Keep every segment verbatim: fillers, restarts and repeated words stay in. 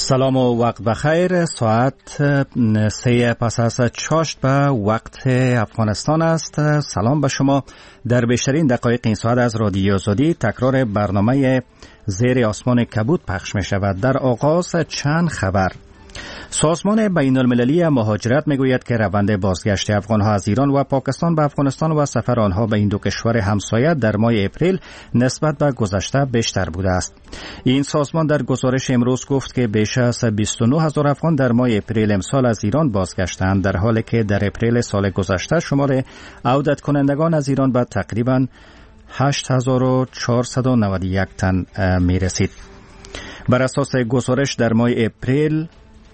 سلام و وقت بخیر. ساعت سه پس از چاشت به وقت افغانستان است. سلام به شما. در بیشترین دقایق این ساعت از رادیو آزادی تکرار برنامه زیر آسمان کبود پخش می شود. در آغاز چند خبر. سازمان بین المللی مهاجرت میگوید که روند بازگشت افغانها از ایران و پاکستان به افغانستان و سفر آنها به این دو کشور همسایه در ماه اپریل نسبت به گذشته بیشتر بوده است. این سازمان در گزارش امروز گفت که بیش از بیست و نه هزار افغان در ماه اپریل امسال از ایران بازگشتند، در حالی که در اپریل سال گذشته شمار عودت کنندگان از ایران به تقریباً هشت هزار و چهارصد و نود و یک تن می رسید. بر اساس گزارش در ماه اپریل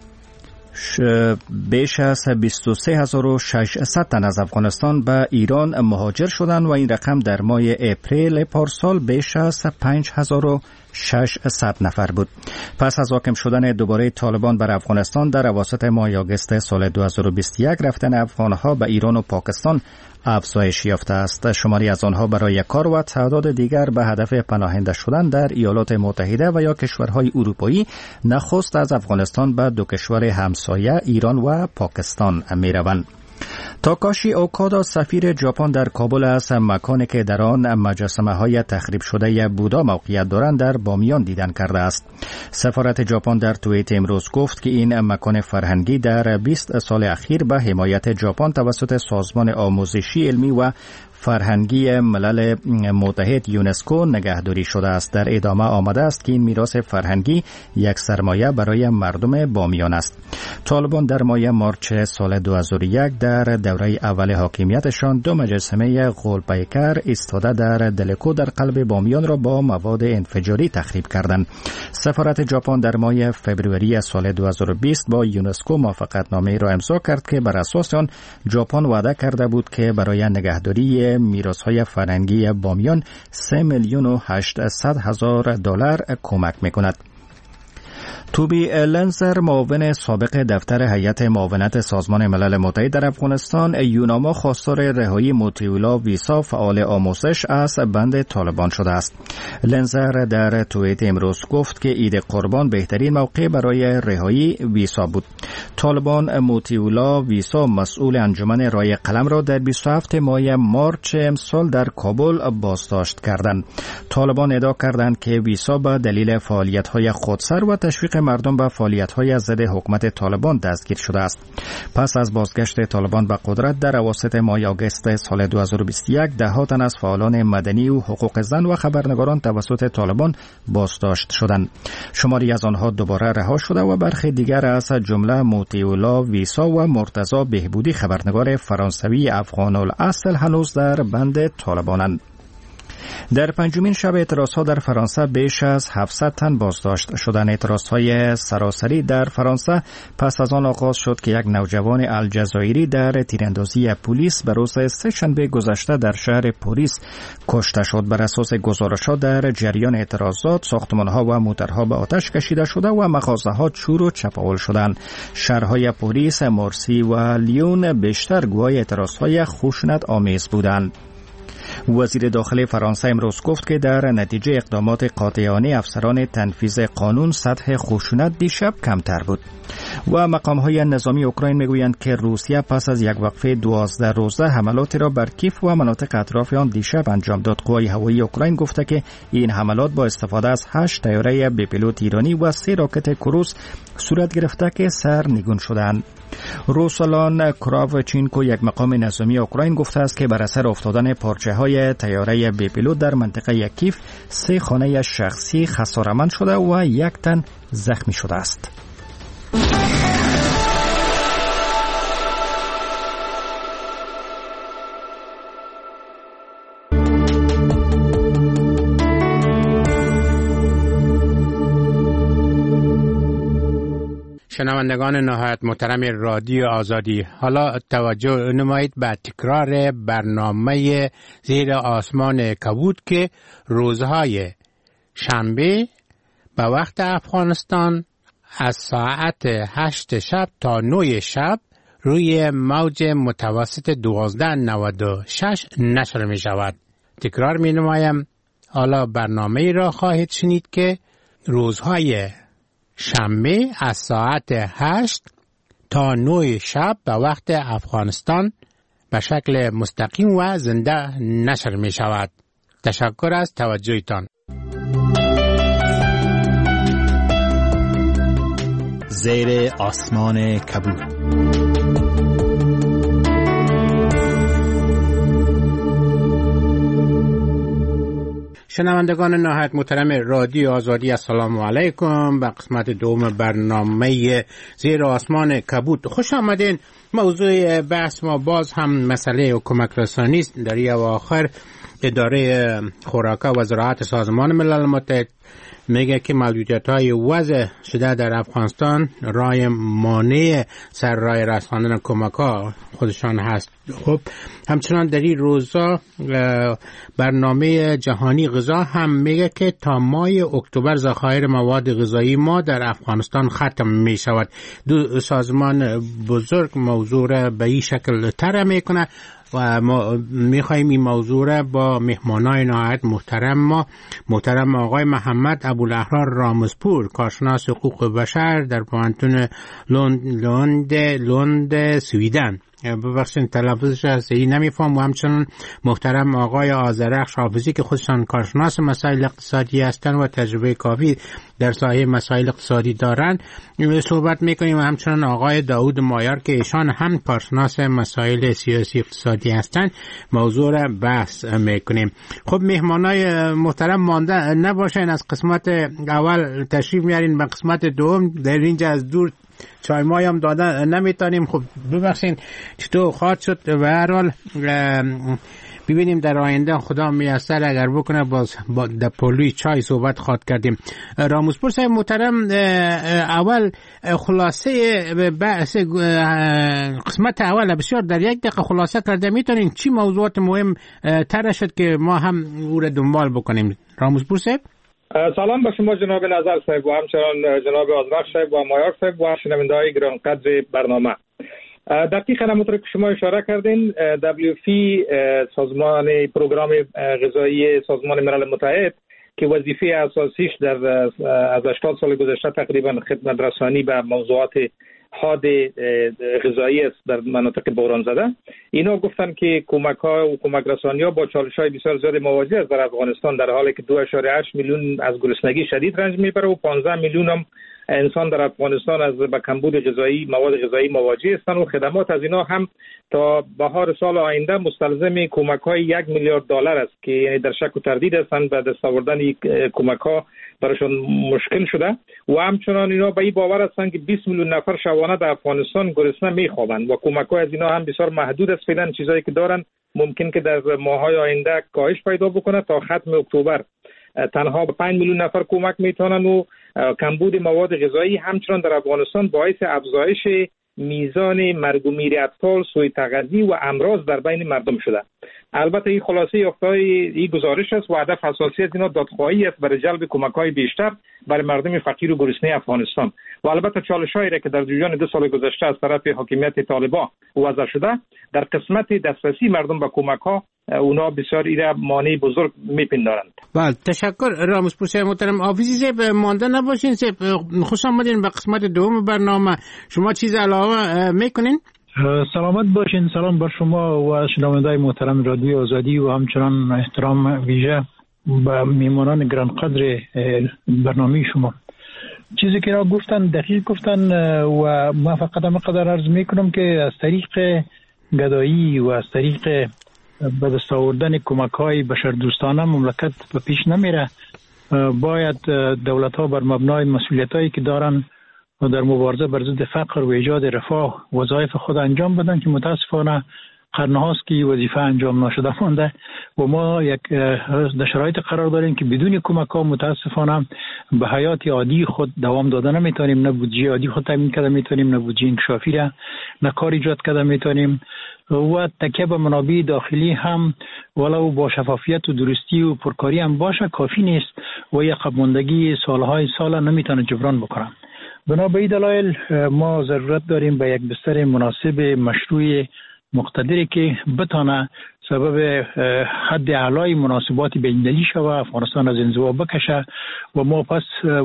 بیش از بیست و سه هزار و ششصد تن از افغانستان به ایران مهاجر شدند و این رقم در ماه اپریل پارسال بیش از پنج هزار و ششصد نفر بود. پس از حاکم شدن دوباره طالبان بر افغانستان در اواسط ماه آگوست سال دو هزار و بیست و یک، رفتن افغانها به ایران و پاکستان افزایش یافته است. شماری از آنها برای کار و تعداد دیگر به هدف پناهنده شدن در ایالات متحده و یا کشورهای اروپایی نخست از افغانستان به دو کشور همسایه ایران و پاکستان می روند. تاکاشی اوکادا سفیر ژاپن در کابل است مکانی که در آن مجسمه های تخریب شده بودا موقعیت دارند در بامیان دیدن کرده است. سفارت ژاپن در توییت امروز گفت که این مکان فرهنگی در بیست سال اخیر به حمایت ژاپن توسط سازمان آموزشی علمی و فرهنگی ملل متحد یونسکو نگهداری شده است. در ادامه آمده است که این میراث فرهنگی یک سرمایه برای مردم بامیان است. طالبان در ماه مارچ سال دو هزار و یک در دوره اول حاکمیتشان دو مجسمه غول‌پیکر ایستاده در دلکو در قلب بامیان را با مواد انفجاری تخریب کردند. سفارت ژاپن در ماه فوریه سال دو هزار و بیست با یونسکو موافقتنامه را امضا کرد که بر اساس آن ژاپن وعده کرده بود که برای نگهداری میراث‌های فرهنگی بامیان سه میلیون و هشتصد هزار دلار کمک می‌کند. توبی لنزر، معاون سابق دفتر هیئت معاونت سازمان ملل متحد در افغانستان، یوناما خواستار رهایی موتیولا ویسا فعال آموزش از بند طالبان شده است. لنزر در توییت امروز گفت که عید قربان بهترین موقع برای رهایی ویسا بود. طالبان موتیولا ویسا مسئول انجمن رای قلم را در بیست و هفتم ماه مارچ امسال در کابل بازداشت کردند. طالبان ادعا کردند که ویسا به دلیل فعالیت‌های خودسر و تشویق مردم به فعالیت‌های ضد حکومت طالبان دستگیر شده است. پس از بازگشت طالبان به قدرت در اواسط ماه آگوست سال دو هزار و بیست و یک، ده‌ها تن از فعالان مدنی و حقوق زن و خبرنگاران توسط طالبان بازداشت شدند. شماری از آنها دوباره رها شده و برخی دیگر از جمله موتیولا ویسا و مرتضی بهبودی خبرنگار فرانسوی افغان الاصل هنوز در بند طالبانند. در پنجمین شب اعتراضها در فرانسه بیش از هفتصد تن بازداشت شدند. اعتراضهای سراسری در فرانسه پس از آن آغاز شد که یک نوجوان الجزایری در تیراندازی پلیس به روز سه‌شنبه گذشته در شهر پاریس کشته شد. بر اساس گزارش‌ها در جریان اعتراضات ساختمان‌ها و موترها به آتش کشیده شده و مغازه‌ها چور و چپاول شدند. شهرهای پاریس، مارسی و لیون بیشتر گواه اعتراضهای خشونت آمیز بودند. وزیر داخلی فرانسه امروز گفت که در نتیجه اقدامات قاطعانه افسران تنفیذ قانون سطح خشونت دیشب کمتر بود. و مقام‌های نظامی اوکراین میگویند که روسیه پس از یک وقفه دوازده روزه حملاتی را بر کیف و مناطق اطراف آن دیشب انجام داد. قوای هوایی اوکراین گفته که این حملات با استفاده از هشت طیاره بی‌پیلوت ایرانی و سه راکت کروز صورت گرفته که سرنگون شدند. روسلان کراوچینکو، یک مقام نظامی اوکراین، گفته است که بر اثر افتادن پارچه‌های طیاره بی‌پیلوت در منطقه کیف سه خانه شخصی خساره‌مند شده و یک تن زخمی شده است. شنوندگان نهایت محترم رادیو آزادی، حالا توجه نمایید به تکرار برنامه زیر آسمان کبود که روزهای شنبه به وقت افغانستان از ساعت هشت شب تا نه شب روی موج متوسط دوازده نود و شش نشر می شود. تکرار می نمایم. حالا برنامه را خواهید شنید که روزهای شنبه از ساعت هشت تا نه شب به وقت افغانستان به شکل مستقیم و زنده نشر می شود. تشکر از توجهتان. زیر آسمان کبود. شنوندگان نهایت محترم رادیو آزادی، السلام علیکم. به قسمت دوم برنامه زیر آسمان کبود خوش آمدین. موضوع بحث ما باز هم مسئله کمک رسانی است. در اواخر اداره خوراک و زراعت سازمان ملل متحد میگه که محدودیت‌های وضع شده در افغانستان رای مانع سر راه رساندن کمک‌ها خودشان هست. خب همچنان در این روزا برنامه جهانی غذا هم میگه که تا ماه اکتبر ذخایر مواد غذایی ما در افغانستان ختم می شود. دو سازمان بزرگ موضوع را به این شکل طرح میکنه و ما میخواییم این موضوع را با مهمانای نهایت محترم ما محترم آقای محمد ابوالاحرار رامزپور، کارشناس حقوق بشر در پوهنتون لوند لوند لوند سویدن، ببخشید تلفظش صحیح نمیفهم، و همچنان محترم آقای آذرخش حافظی که خودشان کارشناس مسائل اقتصادی هستند و تجربه کافی در ساحه مسائل اقتصادی دارند صحبت میکنیم، و همچنان آقای داود مایار که ایشان هم کارشناس مسائل سیاسی اقتصادی هستند موضوع را بحث میکنیم. خب مهمانای محترم مانده نباشین، از قسمت اول تشریف میارین به قسمت دوم در اینجا از دور چای مای هم دادن نمیتونیم. خب ببخشین چطور خواهد شد و هر حال ببینیم در آینده خدا میسر اگر بکنه باز با در پلوی چای صحبت خواهد کردیم. رامزپور صاحب محترم، اول خلاصه بحث قسمت اول بسیار در یک دقیقه خلاصه کرده میتونین چی موضوعات مهم طرح شد که ما هم او را دنبال بکنیم؟ رامزپور صاحب. سلام به شما جناب نظر صاحب و همچنان جناب آذرخش صاحب و مایار صاحب و شنونده‌های گرانقدر برنامه. دقیقاً همونطور که شما اشاره کردین، دبلیو اف پی سازمان پروگرام غذایی سازمان ملل متحد که وظیفه اساسیش در از هشتاد سال گذشته تقریبا خدمت رسانی به موضوعات حاد غذایی است در مناطق بحران زده، اینا گفتن که کمک ها و کمک رسانی ها با چالش های بسیار زیاد مواجه است در افغانستان، در حالی که دو اعشاریه هشت میلیون از گرسنگی شدید رنج میبره و پانزده میلیون هم انسان در افغانستان از به کمبود غذایی مواد غذایی مواجه هستند و خدمات از اینا هم تا بهار سال آینده مستلزم کمک های یک میلیارد دلار است که یعنی در شک و تردید هستند به دست آوردن کمک ها براشون مشکل شده و همچنان اینا به این باور هستند که بیست میلیون نفر شبانه در افغانستان گرسنه میخوابند و کمک های از اینا هم بسیار محدود است. فعلا چیزایی که دارن ممکن که در ماه‌های آینده کاهش پیدا بکنه. تا ختم اکتبر تنها به پنج میلیون نفر کمک میتونن و کمبود مواد غذایی همچنان در افغانستان باعث افزایش میزان مرگ و میر اطفال، سوء تغذیه و امراض در بین مردم شده. البته این خلاصه یافته‌های این گزارش است و هدف اساسی از اینا دادخواهی است برای جلب کمک‌های بیشتر برای مردم فقیر و گرسنه افغانستان و البته چالش‌هایی را که در جریان دو سال گذشته از طرف حاکمیت طالبان وضع شده در قسمت دسترسی مردم به کمک‌ها اونا بسیار ایره مانع بزرگ میپندارند. بله تشکر رامزپور صاحب محترم. حافظی صاحب مانده نباشین صاحب، خوش آمدین به قسمت دوم برنامه. شما چیز علاوه میکنین؟ سلامت باشین. سلام بر شما و شنونده‌های محترم رادیو آزادی و همچنان احترام ویژه به میهمانان گرانقدر برنامه شما. چیزی که را گفتن دقیق گفتن و ما فقط هم قدر عرض میکنم که از طریق گدایی و از طریق به دست آوردن کمک‌های بشردوستانه مملکت به پیش نمیره. باید دولت‌ها بر مبنای مسئولیتایی که دارن و در مبارزه بر ضد فقر و ایجاد رفاه وظایف خود انجام بدن که متاسفانه قرن‌هاست که وظیفه انجام نشده مانده و ما یک در شرایط قرار داریم که بدون کمک‌ها متاسفانه به حیات عادی خود دوام دادن نمیتونیم، نه بودجه عادی خود تامین کرده میتونیم، نه بودجه انکشافی را نه کار ایجاد کرده میتونیم و تکیه به منابع داخلی هم ولو با شفافیت و درستی و پرکاری هم باشه کافی نیست و یک عقب ماندگی سالهای سال نمیتونه جبران بکنه. بنا به این دلایل ما ضرورت داریم به یک بستر مناسب مشروع مقتدری که بتانه سبب حد اعلای مناسبات بین‌المللی شود، افغانستان از انزوا بکشه و ما پس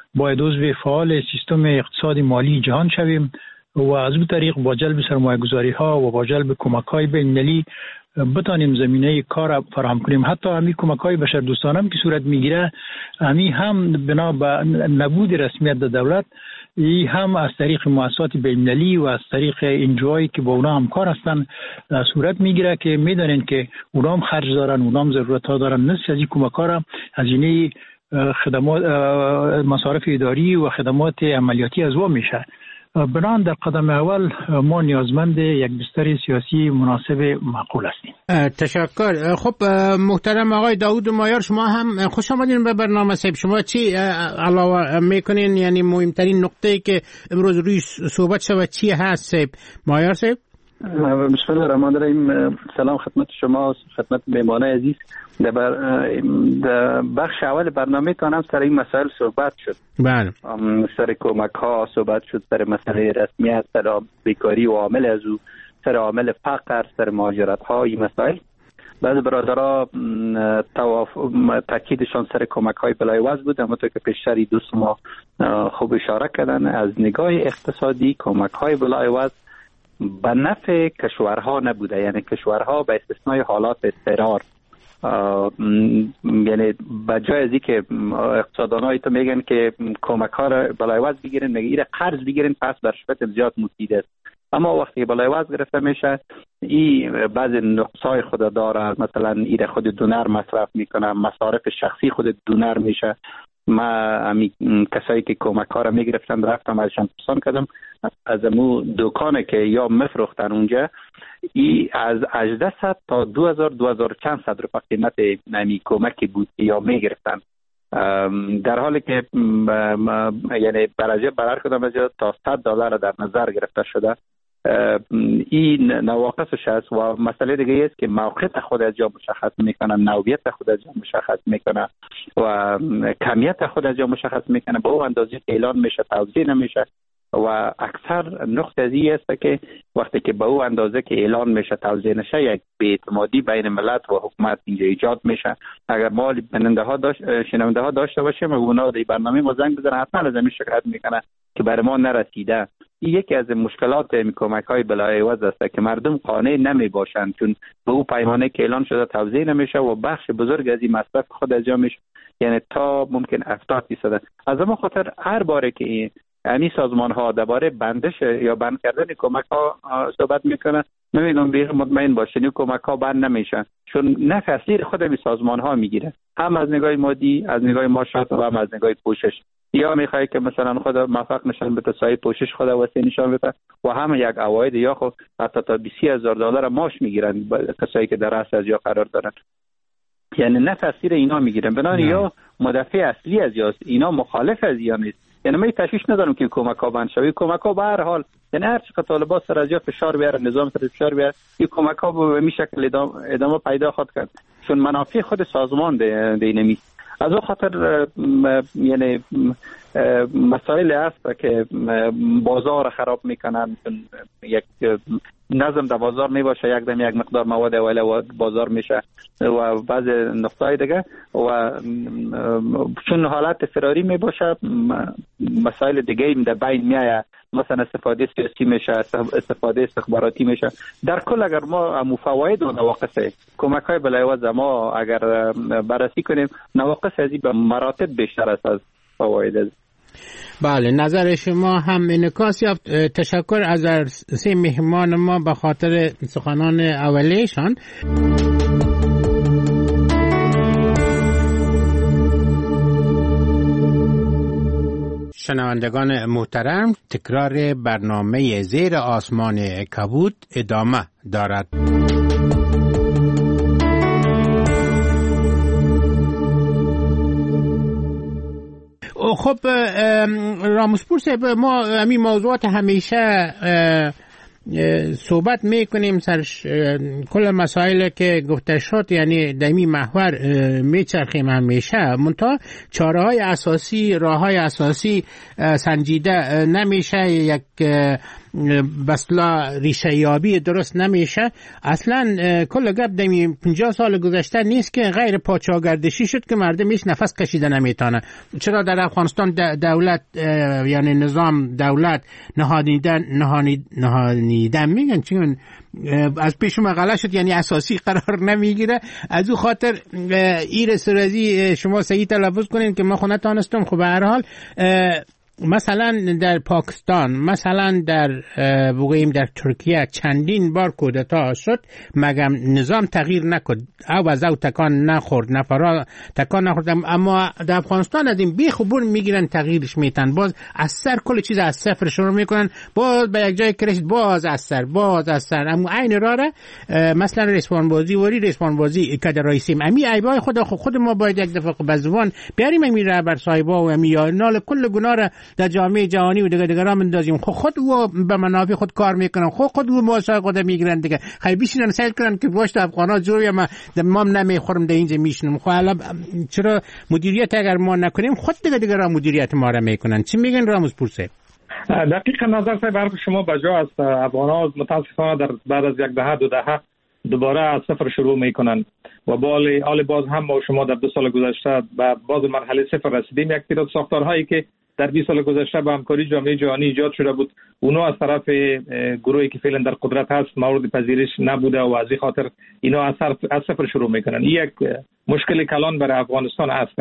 باید عضو فعال سیستم اقتصاد مالی جهان شویم و از اون طریق با جلب سرمایه‌گذاری ها و با جلب کمک های بین‌المللی بتانیم زمینه کار فراهم کنیم. حتی همین کمک های بشر دوستانه هم که صورت میگیره، همین هم بنا به نبود رسمیت دولت، ای هم از طریق مؤسسات بین‌المللی و از طریق انجوایی که با اونا همکار هستن صورت میگیره که میدونن که اونا هم خرج دارن، اونا هم ضرورت ها دارن. نصف از این کمک ها را هزینه خدمات مصارف اداری و خدمات عملیاتی از وا میشه. بنابراین در قدم اول ما نیازمند یک بستر سیاسی مناسب معقول هستیم. تشکر. خب محترم آقای داوود مایار، شما هم خوش آمدین به برنامه صاحب. شما چی علاوه میکنین؟ یعنی مهمترین نقطه‌ای که امروز روی صحبت شود چی هست صاحب مایار صاحب؟ بسم الله الرحمن الرحیم. سلام خدمت شما، خدمت مهمانان عزیز. در بخش اول برنامه تانم سر این مسائل صحبت شد. بله. سر کمک ها صحبت شد، سر مسئله رسمیت، سر بیکاری و عامل از او، سر عامل فقر، سر مهاجرت ها، این مسائل. بعض برادرها تاکیدشان سر کمک های بلای وضع بود، اما تو که پیشتری دوست ما خوب اشاره کردن، از نگاه اقتصادی کمک های بلای وضع به نفع کشورها نبوده. یعنی کشورها به استثنای حالات اضطرار، یعنی به جای از که اقتصاددانای تو میگن که کمک ها را بلای وضع بگیرن، میگه ایره قرض بگیرن، پس در شبت زیاد مفید است. اما وقتی بلای وضع گرفته میشه، این بعض نقصای خود داره. مثلا ایره خود دونر مصرف میکنه، مصارف شخصی خود دونر میشه. ما امی کسایی که کمک ها را میگرفتن رفتم ازشان پرسان کردم، از امو دکانه که یا مفروختن اونجا، ای از هجده تا دو هزار دو هزار چند صد روپا قیمت امی کمکی بود یا میگرفتن، در حالی که یعنی برای برار کدام از تا صد دلار در نظر گرفته شده. این نواقصش هست. و مسئله دیگه است که موقعیت خود از جا مشخص میکنه، نوعیت خود از جا مشخص میکنه و کمیت خود از جا مشخص میکنه. به اون اندازه که اعلان میشه توزیع نمیشه و اکثر نقطه از این است که وقتی که به اون اندازه که اعلان میشه توزیع نشه، یک بی‌اعتمادی بین ملت و حکومت اینجا ایجاد میشه. اگر ما بیننده ها داشت شنونده ها داشته باشیم و اونا در برنامه ما زنگ بزنن، حتما از این شکایت میکنه که برای ما نرسیده. این یکی از مشکلات کمک های بلای وضع است که مردم قانع نمی باشند، چون به اون پیمانه که اعلان شده توزیع نمیشه و بخش بزرگ از این مصرف خود از جا میشه، یعنی تا ممکن هفتاد درصد. از اون خاطر هر باره که یعنی سازمان ها درباره بندش یا بند کردن کمک ها صحبت میکنه، نمیدونم بیخ مطمئن باشین کمک ها بند نمیشن، چون نفع اصلی خود این سازمان ها میگیره، هم از نگاه مادی، از نگاه معاشرت و هم از نگاه پوشش. یا میخوای که مثلا خود موفق نشان بده، سایه پوشش خود واسه نشان بده، و هم یک عواید یا خود حتی تا بیست هزار دلار معاش میگیرن کسایی که در رأس از یا قرار دارن. یعنی نفع اصلی اینا میگیرن. بنابراین یا مدافع اصلی از یاست، اینا مخالف از یا نیست. یعنی من تشویش ندارم که کمک ها بند شوی. کمک ها به هر حال، یعنی هر چقدر طالبات سر از یا فشار بیاره، نظام سر فشار بیاره، این کمک ها به می شکل ادامه, ادامه پیدا خود کرد، چون منافع خود سازمان ده نمی. از اون خاطر یعنی مسائل هست که بازار خراب میکنن، یک نظم در بازار میباشه، یک دم یک مقدار مواد اولیه بازار میشه و بعض نقطه‌های دیگه، و چون حالت فراری میباشه مسائل دیگه این در بین میایه، مثلا استفاده سیاسی میشه، استفاده استخباراتی میشه. در کل اگر ما مفاوضات و نواقص کمک های بلای وضع ما اگر بررسی کنیم، نواقص ازی به مراتب بیشتر است از فواید. بله، نظر شما هم انعکاس یافت. تشکر از سه مهمان ما به خاطر سخنان اولیشان. شنوندگان محترم، تکرار برنامه زیر آسمان کبود ادامه دارد. خب راموسپور صاحب، ما همین موضوعات همیشه صحبت میکنیم سر کل مسائل که گفته شد، یعنی دمی محور میچرخیم همیشه، منتها چاره های اساسی، راه های اساسی سنجیده نمیشه. یک بسلا ریشه یابی درست نمیشه. اصلا کل گپ دمی پنجاه سال گذشته نیست که غیر پاچاگردشی شد که مردم هیچ نفس کشیده نمیتونه. چرا در افغانستان دولت یعنی نظام دولت نهادیدن نهادیدن میگن چون از پیش مقاله شد یعنی اساسی قرار نمیگیره. از او خاطر ایر سرازی شما صحیح تلفظ کنین که ما خود نتانستم. خب به هر حال مثلا در پاکستان، مثلا در بگوییم در ترکیه چندین بار کودتا شد مگم نظام تغییر نکرد، او از او تکان نخورد، نفرا تکان نخورد. اما در افغانستان از این بیخوبون میگیرن تغییرش میتن، باز از سر کل چیز از صفر شروع میکنن، باز به یک جای کرشت باز از سر باز از سر. اما عین راره مثلا رسپان بازی وری رسپان بازی که در رئیسیم امی ایبای خود خود ما باید یک دفعه به زبان بیاریم امی رهبر صاحبا و امی نال کل گناه در جامعه جهانی و دیگه دیگران مندازیم. خود خود و به منافع خود کار میکنن، خود خود و ماشای خود میگیرن دیگه. خیلی بیشتر سعی کنن که گوشت افغانا جوری ما ما نمیخورم در اینجا میشنم. خب حالا چرا مدیریت اگر ما نکنیم خود دیگه دیگران مدیریت ما را میکنن؟ چی میگن راموز پورسه؟ دقیقاً نظر صاحب حرف شما بجا است. افغانا متاسفانه در بعد از یک دهه دو دهه دوباره از صفر شروع میکنن و بالا حال باز هم ما شما در دو سال گذشته به باز مرحله صفر رسیدیم. یک تعداد ساختارهایی که در بیست سال گذشته با همکاری جامعه جهانی ایجاد شده بود اونا از طرف گروهی که فعلا در قدرت هست مورد پذیرش نبوده و از این خاطر اینا از صفر شروع میکنن. این یک مشکل کلان برای افغانستان است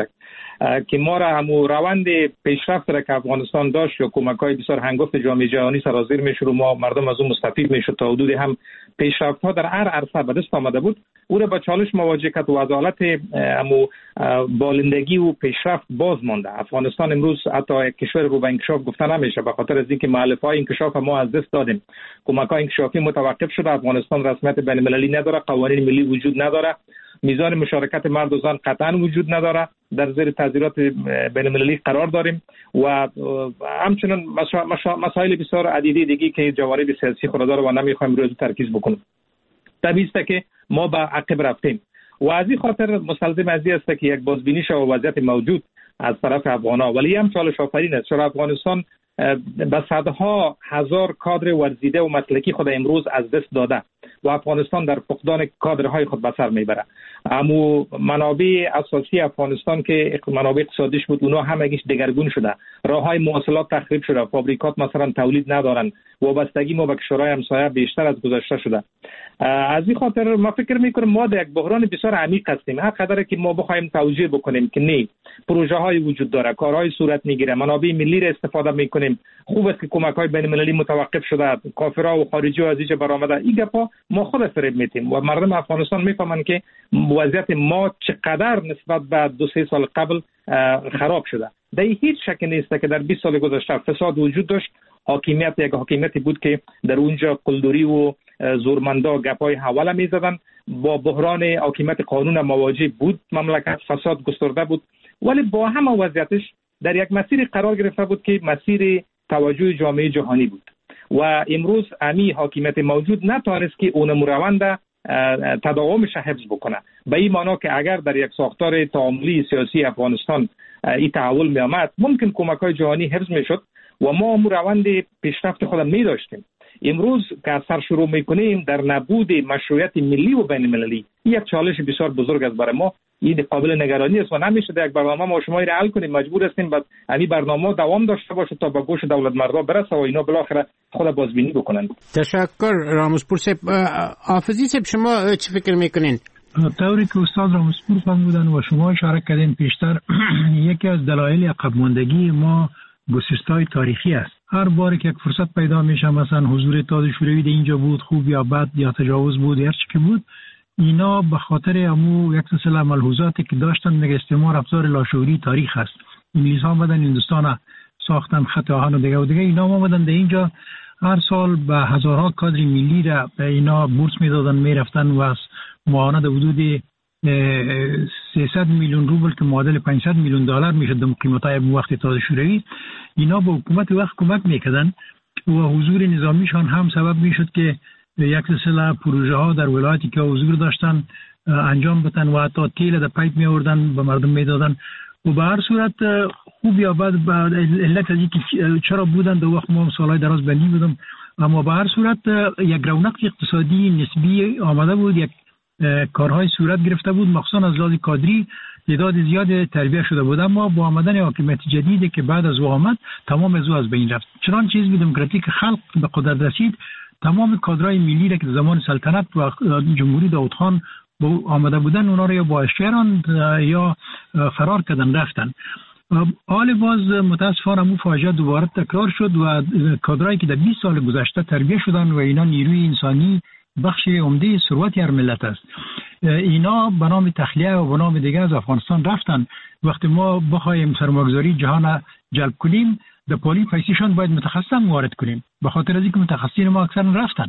که ما را همو روند پیشرفت را که افغانستان داشت یا کمک‌های بسیار هنگفت جامعه جهانی سرازیر میشد و ما مردم از اون مستفید میشد تا حدود هم پیشرفت‌ها در هر عرصه به دست آمده بود، او را با چالش مواجه کرد و از حالت همو بالندگی و پیشرفت باز مانده. افغانستان امروز حتی کشور رو به انکشاف گفته نمیشه به خاطر از اینکه مؤلفه‌های انکشاف ما از دست دادیم. کمک‌های انکشافی متوقف شده، افغانستان رسمیت بین‌المللی نداره، قوانین ملی وجود نداره، میزان مشارکت مرد و زن قطعا وجود نداره، در زیر تعذیرات بین‌المللی قرار داریم و همچنین مسائل بسیار عدیده دیگه که جوانب سیاسی خود داره و نمیخوایم روی ترکیز بکنیم. طبیعی است که ما به عقب رفتیم و از این خاطر مستلزم از این است که یک بازبینی شود وضعیت موجود از طرف افغان‌ها، ولی هم چالش آفرین است. چرا افغانستان به صدها هزار کادر ورزیده و مسلکی خود امروز از دست داده و افغانستان در فقدان کادرهای خود به سر میبره. اما منابع اساسی افغانستان که منابع اقتصادیش بود اونا همگیش دگرگون شده، راههای مواصلات تخریب شده، فابریکات مثلا تولید ندارن، وابستگی ما به کشورهای همسایه بیشتر از گذشته شده. از این خاطر ما فکر میکنم ما در یک بحران بسیار عمیق هستیم. هر قدر که ما بخوایم توجیه بکنیم که نه پروژه های وجود داره، کارهای صورت میگیره، منابع ملی را استفاده میکنیم، خوب است که کمک های بین المللی متوقف شده، کافرها و خارجی ها از اینجا برآمده، این گپا ما خود فریب میتیم و مردم افغانستان میفهمن که وضعیت ما چقدر نسبت به دو سه سال قبل خراب شده. در هیچ شک نیست که در بیست سال گذشته فساد وجود داشت، حاکمیت یک حاکمیتی بود که در اونجا قلدری و زورمندا گپای حواله میزدن، با بحران حاکمیت قانون مواجه بود، مملکت فساد گسترده بود، ولی با همه وضعیتش در یک مسیر قرار گرفته بود که مسیر توجه جامعه جهانی بود و امروز امی حاکمیت موجود نتوانست که اون روند تداومش حفظ بکنه. به این معنی که اگر در یک ساختار تعاملی سیاسی افغانستان این تحول می آمد ممکن کمک‌های جهانی حفظ میشد و ما هم روند پیشرفت خود می داشتیم. امروز که سر شروع میکنیم در نبود مشروعیت ملی و بین المللی، یک چالش بسیار بزرگ است برای ما. این قابل نگرانی است و نمیشه در یک برنامه ما شما را حل کنیم. مجبور هستیم بعد این برنامه دوام داشته باشه تا به گوش دولت مردا برسه و اینا بالاخره خود بازبینی بکنن. تشکر راموز پورسه. حافظی صاحب شما چی فکر میکنین؟ طوری که استاد راموز پور فرمودن و شما اشاره کردین پیشتر، یکی از دلایل عقب ماندگی ما گسستای تاریخی است. هر بار که یک فرصت پیدا میشه، مثلا حضور اتحاد شوروی اینجا بود، خوب یا بد یا تجاوز بود، هر چی که بود، اینا به خاطر امو یک سلسله ملحوظاتی که داشتن میگه استعمار ابزار لاشعوری تاریخ است. انگلیس ها آمدن هندوستان ساختن، خط آهن و دیگه و دیگه. اینا آمدن در اینجا هر سال به هزارها کادر ملی را به اینا بورس میدادن، میرفتن و از معاونت حدود سیصد میلیون روبل که معادل پانصد میلیون دلار میشد در قیمتای وقت اتحاد شوروی، اینا به حکومت وقت کمک میکردن و حضور نظامیشان هم سبب میشد که یک سلسله پروژه ها در ولایتی که حضور داشتن انجام بدن و حتی تیل در پایپ می آوردن به مردم میدادن. و به هر صورت خوب یا بد علت از اینکه چرا بودن در وقت ما سالهای دراز بندی بودم اما به هر صورت یک رونق اقتصادی نسبی آمده بود، یک کارهای صورت گرفته بود، مخصوصا از لحاظ کادری تعداد زیاد تربیت شده بود. اما با آمدن حاکمیت جدیدی که بعد از او آمد تمام از او از بین رفت. چنانچه حزب دموکراتیک خلق به قدرت رسید، تمام کادرهای ملی را که زمان سلطنت و جمهوری داود خان آمده بودن اونا را یا با اشکراند یا فرار کردن رفتن. حال باز متاسفانه مو فاجعه دوباره تکرار شد و کادرایی که در بیست سال گذشته تربیت شدن و اینا نیروی انسانی بخش عمده ثروت هر ملت است، اینا به نام تخلیه و به نام دیگه از افغانستان رفتن. وقتی ما بخوایم سرمایه‌گذاری جهان جلب کنیم، در پالی پیسیشان باید متخصص وارد کنیم، به خاطر از اینکه متخصصین ما اکثر رفتن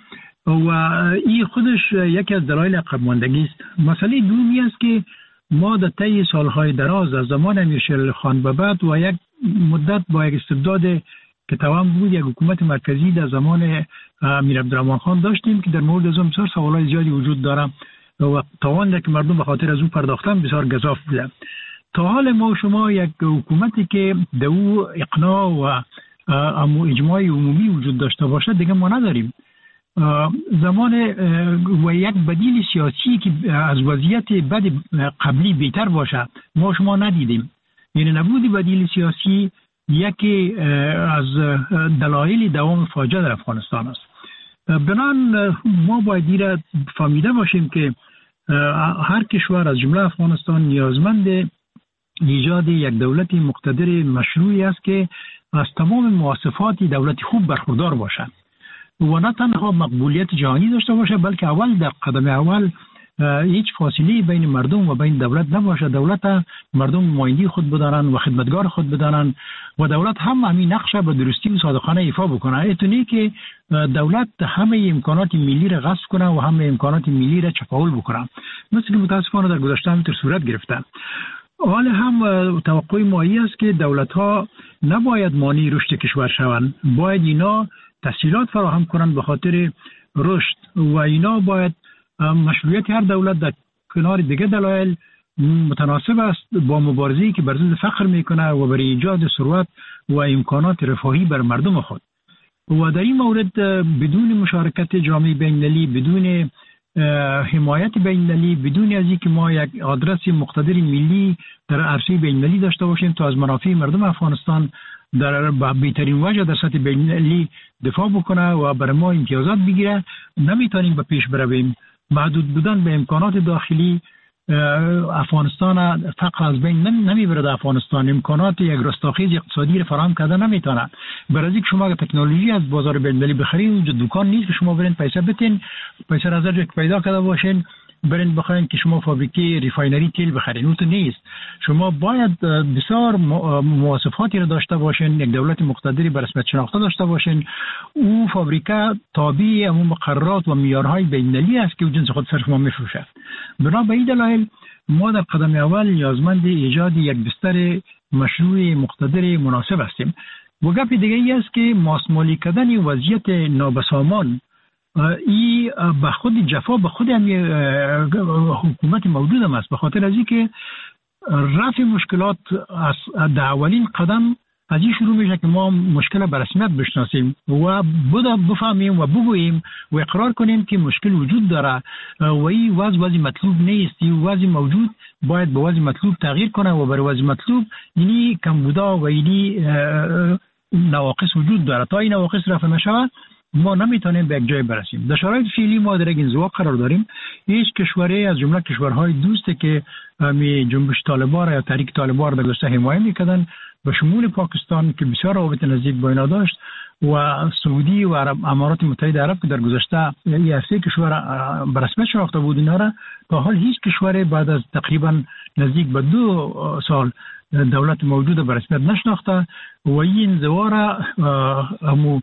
و این خودش یکی از دلایل عقب ماندگی است. مسئله دومی است که ما در طی سالهای دراز از زمان امیرشیر خان به بعد و یک مدت با یک استبداد که توام بود یک حکومت مرکزی در زمان امیر عبدالرحمن خان داشتیم که در مورد از اون بسیار سوالای زیادی وجود داره و تاوان که مردم به خاطر از او پرداختن بسیار گزاف بوده. تا حال ما شما یک حکومتی که در او اقناع و اجماع عمومی وجود داشته باشه دیگه ما نداریم. زمان و یک بدیل سیاسی که از وضعیت بد قبلی بهتر باشه ما شما ندیدیم. یعنی نبود بدیل سیاسی یکی از دلایل دوام فاجعه در افغانستان است. بنابراین ما باید دیره فهمیده باشیم که هر کشور از جمله افغانستان نیازمند ایجاد یک دولت مقتدر مشروعی است که از تمام مواصفات دولت خوب برخوردار باشد و نه تنها مقبولیت جهانی داشته باشه بلکه اول در قدم اول هیچ فاصله بین مردم و بین دولت نباشه. دولت مردم نماینده خود بدانن و خدمتگار خود بدانن و دولت هم همین نقش به درستی و صادقانه ایفا بکنه. اینطوری که دولت همه امکانات ملی را غصب کنه و همه امکانات ملی را چپاول بکنه، مثل که متاسفانه در گذشته همینطور صورت گرفته. حال هم توقع ما است که دولت ها نباید مانع رشد کشور شوند، باید اینا تسهیلات فراهم کنند به خاطر رشد و اینا باید مشروعیت هر دولت در کنار دیگه دلایل متناسب است با مبارزه‌ای که بر ضد فقر میکنه و برای ایجاد ثروت و امکانات رفاهی بر مردم خود. و در این مورد بدون مشارکت جامعه بین‌المللی، بدون حمایت بین‌المللی، بدون از اینکه ما یک آدرس مقتدر ملی در عرصه بین‌المللی داشته باشیم تا از منافع مردم افغانستان در بهترین وجه در سطح بین‌المللی دفاع بکنه و برای ما امتیازات بگیره، نمیتونیم به پیش برویم. محدود بودن به امکانات داخلی افغانستان فقر از بین نمیبره. در افغانستان امکانات یک رستاخیز اقتصادی را فراهم کرده نمیتونه. برای اینکه شما تکنولوژی از بازار بین‌المللی بخرید، اونجا دکان نیست که شما برین پیسه بتین، پیسه از هر جا که پیدا کرده باشین برین بخواین که شما فابریکه ریفاینری تیل بخرین، اون تو نیست. شما باید بسیار مواصفاتی را داشته باشین، یک دولت مقتدری به رسمیت شناخته داشته باشین، او فابریکه تابع همون مقررات و معیارهای بین‌المللی است که جنس خود سر شما میفروشه. بنا به این دلایل ما در قدم اول نیازمند ایجاد یک بستر مشروع مقتدر مناسب هستیم. و گپ دیگه ای است که ماسمالی کردن وضعیت نابسامان ای به خود جفا به خود هم حکومت موجود هم است، به خاطر از اینکه رفع مشکلات از در اولین قدم از این شروع میشه که ما مشکل به رسمیت بشناسیم و بفهمیم و بگوییم و اقرار کنیم که مشکل وجود داره و این وضع وضع مطلوب نیست. این وضع موجود باید به وضع مطلوب تغییر کنه و برای وضع مطلوب یعنی کمبودا و یعنی نواقص وجود داره. تا این نواقص رفع نشود ما نمیتونیم به یک جای برسیم. در شرایط فعلی ما در یک انزوا قرار داریم. هیچ کشوری از جمله کشورهای دوسته که می جنبش طالبان یا تحریک طالبان در گذشته حمایت میکردن به شمول پاکستان که بسیار روابط نزدیک با اینا داشت و سعودی و عرب امارات متحده عرب که در گذشته یک سه کشور به رسمیت شناخته بود اینا را، تا حال هیچ کشوری بعد از تقریبا نزدیک به دو سال دولت موجود به رسمیت نشناخته و این انزوا را همو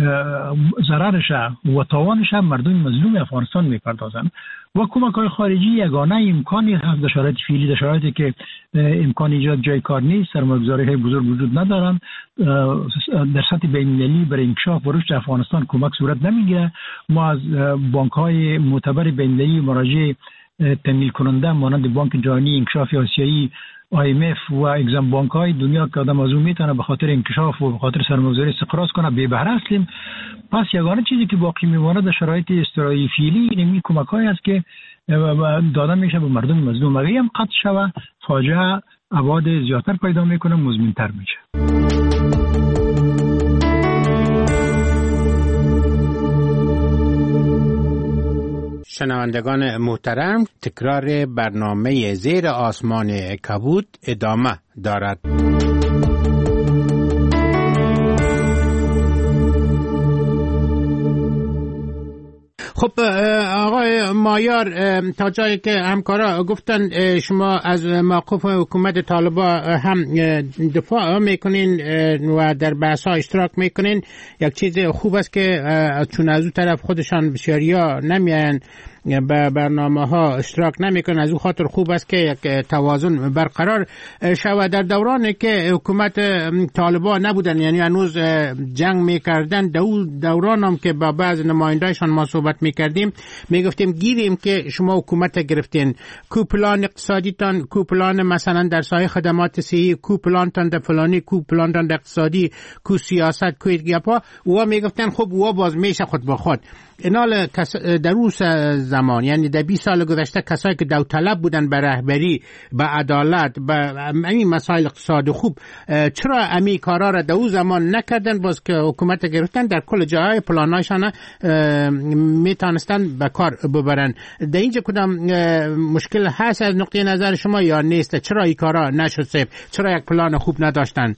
ضررش و تاوانش مردم مظلوم افغانستان میپردازند و کمک‌های خارجی یگانه امکانی هست در شرایط فعلی، در شرایطی که امکان ایجاد جای کار نیست، سرمایه‌گذاری‌های بزرگ وجود ندارند، در سطح بین‌المللی برای انکشاف و رشد افغانستان کمک صورت نمیگیره. ما از بانک‌های معتبر بین‌المللی مراجعه تمویل کننده مانند بانک جهانی، انکشاف آسیایی، آی ام اف و اگزم بانک های دنیا که آدم از اون میتونه به خاطر انکشاف و به خاطر سرمایه‌گذاری استقراض کنه بی بهره هستیم. پس یگانه چیزی که باقی میمونه در شرایط استرایی فعلی این کمک های است که دادن میشه به مردم مظلوم. اگه هم قطع شوه فاجعه ابعاد زیادتر پیدا میکنه، مزمن‌تر میشه. شنوندگان محترم، تکرار برنامه زیر آسمان کبود ادامه دارد. خب آقای مایار، تا جایی که همکارا گفتن شما از موقف حکومت طالبان هم دفاع میکنین و در بحث ها اشتراک میکنین. یک چیز خوب است که چون از اون طرف خودشان بسیاریا نمیان به برنامه ها اشتراک نمیکنن، از اون خاطر خوب است که یک توازن برقرار شود. در دورانی که حکومت طالبان نبودن، یعنی هنوز جنگ میکردن، دوران هم که با بعض نمایندهشان ما صحبت میکردیم میگفتیم گیریم که شما حکومت گرفتین، کو پلان اقتصادی تان، کو پلان مثلا در سایه خدمات صحی، کو پلان تان در فلانی، کو پلان تان در اقتصادی، کو سیاست، کو گپا. و میگفتن خب و باز میشه خود با خود. اینال در اون زمان، یعنی در بیست سال گذشته، کسایی که داوطلب بودن به رهبری، به عدالت، به این مسائل اقتصادی خوب، چرا امی کارا را در اون زمان نکردن؟ باز که حکومت گرفتن در کل جاهای پلاناشان میتونستن به کار ببرن. در اینجا کدام مشکل هست از نقطه نظر شما یا نیست؟ چرا این کارا نشد؟ چرا یک پلان خوب نداشتن؟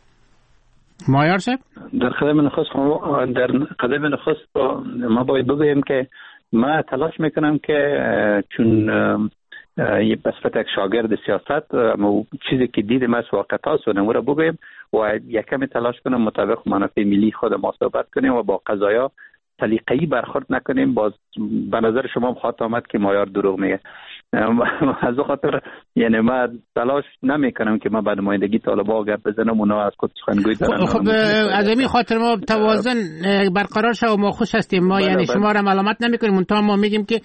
مایار صاحب، در قدم نخست در قدم نخست ما باید بگوییم که ما تلاش میکنم که چون یه بسفت یک شاگرد سیاست چیزی که دیدم از واقعیت هاست و نمو را بگویم و یک کمی تلاش کنم مطابق منافع ملی خود ما صحبت کنیم و با قضایا سلیقه‌ای برخورد نکنیم. باز به نظر شما خواهد آمد که مایار دروغ میگه. از او خاطر یعنی ما تلاش نمی کنم که ما به نمایندگی طالبان گپ بزنم، اونا از خود سخنگوی دارن. خب از این خاطر ما توازن برقرار شه و ما خوش هستیم. ما یعنی شما را ملامت نمی کنیم، منتها ما میگیم که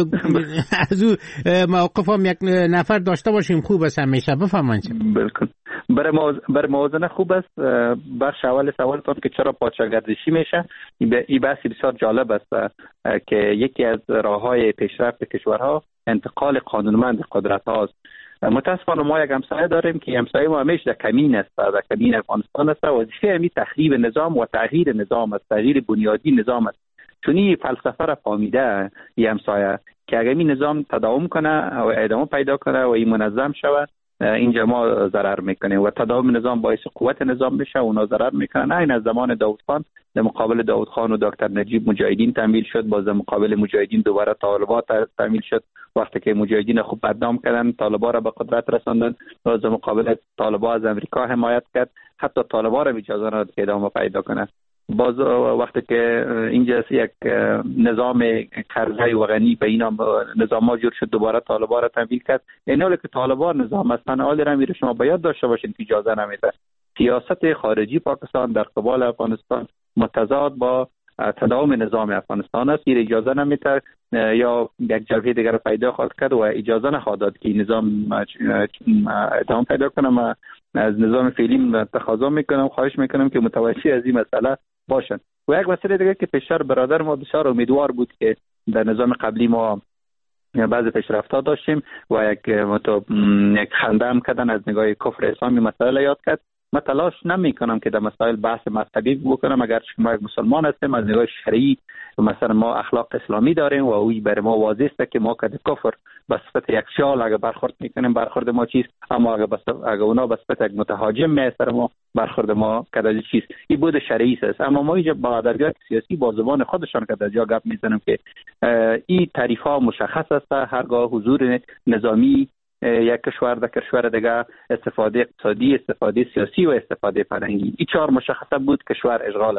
از او موقف هم یک نفر داشته باشیم خوب است همیشه. بفرمایید. بالکل. برای موازنه بر موازنه خوب است. بخش اول سوالتون که چرا پادشاهگردشی میشه، این بحث بسیار جالب است که یکی از راههای پیشرفت کشورها انتقال قانونمند قدرت هاست. متاسفانه ما یک همسایه داریم که همسایه ما همیشه در کمین است، در کمین افغانستان است. وظیفه همی تخریب نظام و تغییر نظام است، تغییر بنیادی نظام است. چون این فلسفه را فهمیده این همسایه که اگر این نظام تداوم کنه و ادامه پیدا کنه و این منظم شود، اینجا ما ضرر میکنیم و تداوم نظام باعث قوت نظام بشه و اونا ضرر میکنن. این از زمان داود خان در مقابل داود خان و دکتر نجیب مجاهدین تامین شد، باز در مقابل مجاهدین دوباره طالبان تامین شد. وقتی که مجاهدین خوب بدنام کردن، طالبان را به قدرت رساندن، باز در مقابل طالبان از امریکا حمایت کرد، حتی طالبان را اجازه نداد که ادامه پیدا کنه. باز وقتی که اینجا یک نظام کرزی و غنی به اینا نظام ها جور شد، دوباره طالبان را تمویل کرد. این حالی که طالبان نظام هستن، حالی را میره شما باید داشته باشین که اجازه نمیده. سیاست خارجی پاکستان در قبال افغانستان متضاد با تداوم نظام افغانستان است. این اجازه نمیده یا یک جبهه دیگر پیدا خواهد کرد و اجازه نخواهد داد که نظام ادامه پیدا کنه. من از نظام فعلی تقاضا میکنم، خواهش میکنم که متوجه از این مسئله باشن. و یک مسئله دیگه که پیشتر برادر ما بسیار امیدوار بود که در نظام قبلی ما بعض پیشرفت‌ها داشتیم و یک یک خنده هم کردن از نگاه کفر اسلامی مسئله یاد کرد. من تلاش نمی کنم که در مسائل بحث مذهبی بکنم، اگر ما یک مسلمان هستیم از نگاه شرعی مثلا ما اخلاق اسلامی داریم و اوی برای ما واضح است که ما که کفر به صفت یک شال اگر برخورد میکنیم برخورد ما چیست، اما اگر بس اگر اونا به صفت یک متهاجم میسر ما برخورد ما کدای چیست. این بود شرعی است. اما ما اینجا با ادبیات سیاسی با زبان خودشان که در جا گپ میزنیم که این تعریف ها مشخص است. هرگاه حضور نظامی یک کشور در کشور دیگه، استفاده اقتصادی، استفاده سیاسی و استفاده فرهنگی، این چهار مشخصه بود کشور اشغال است.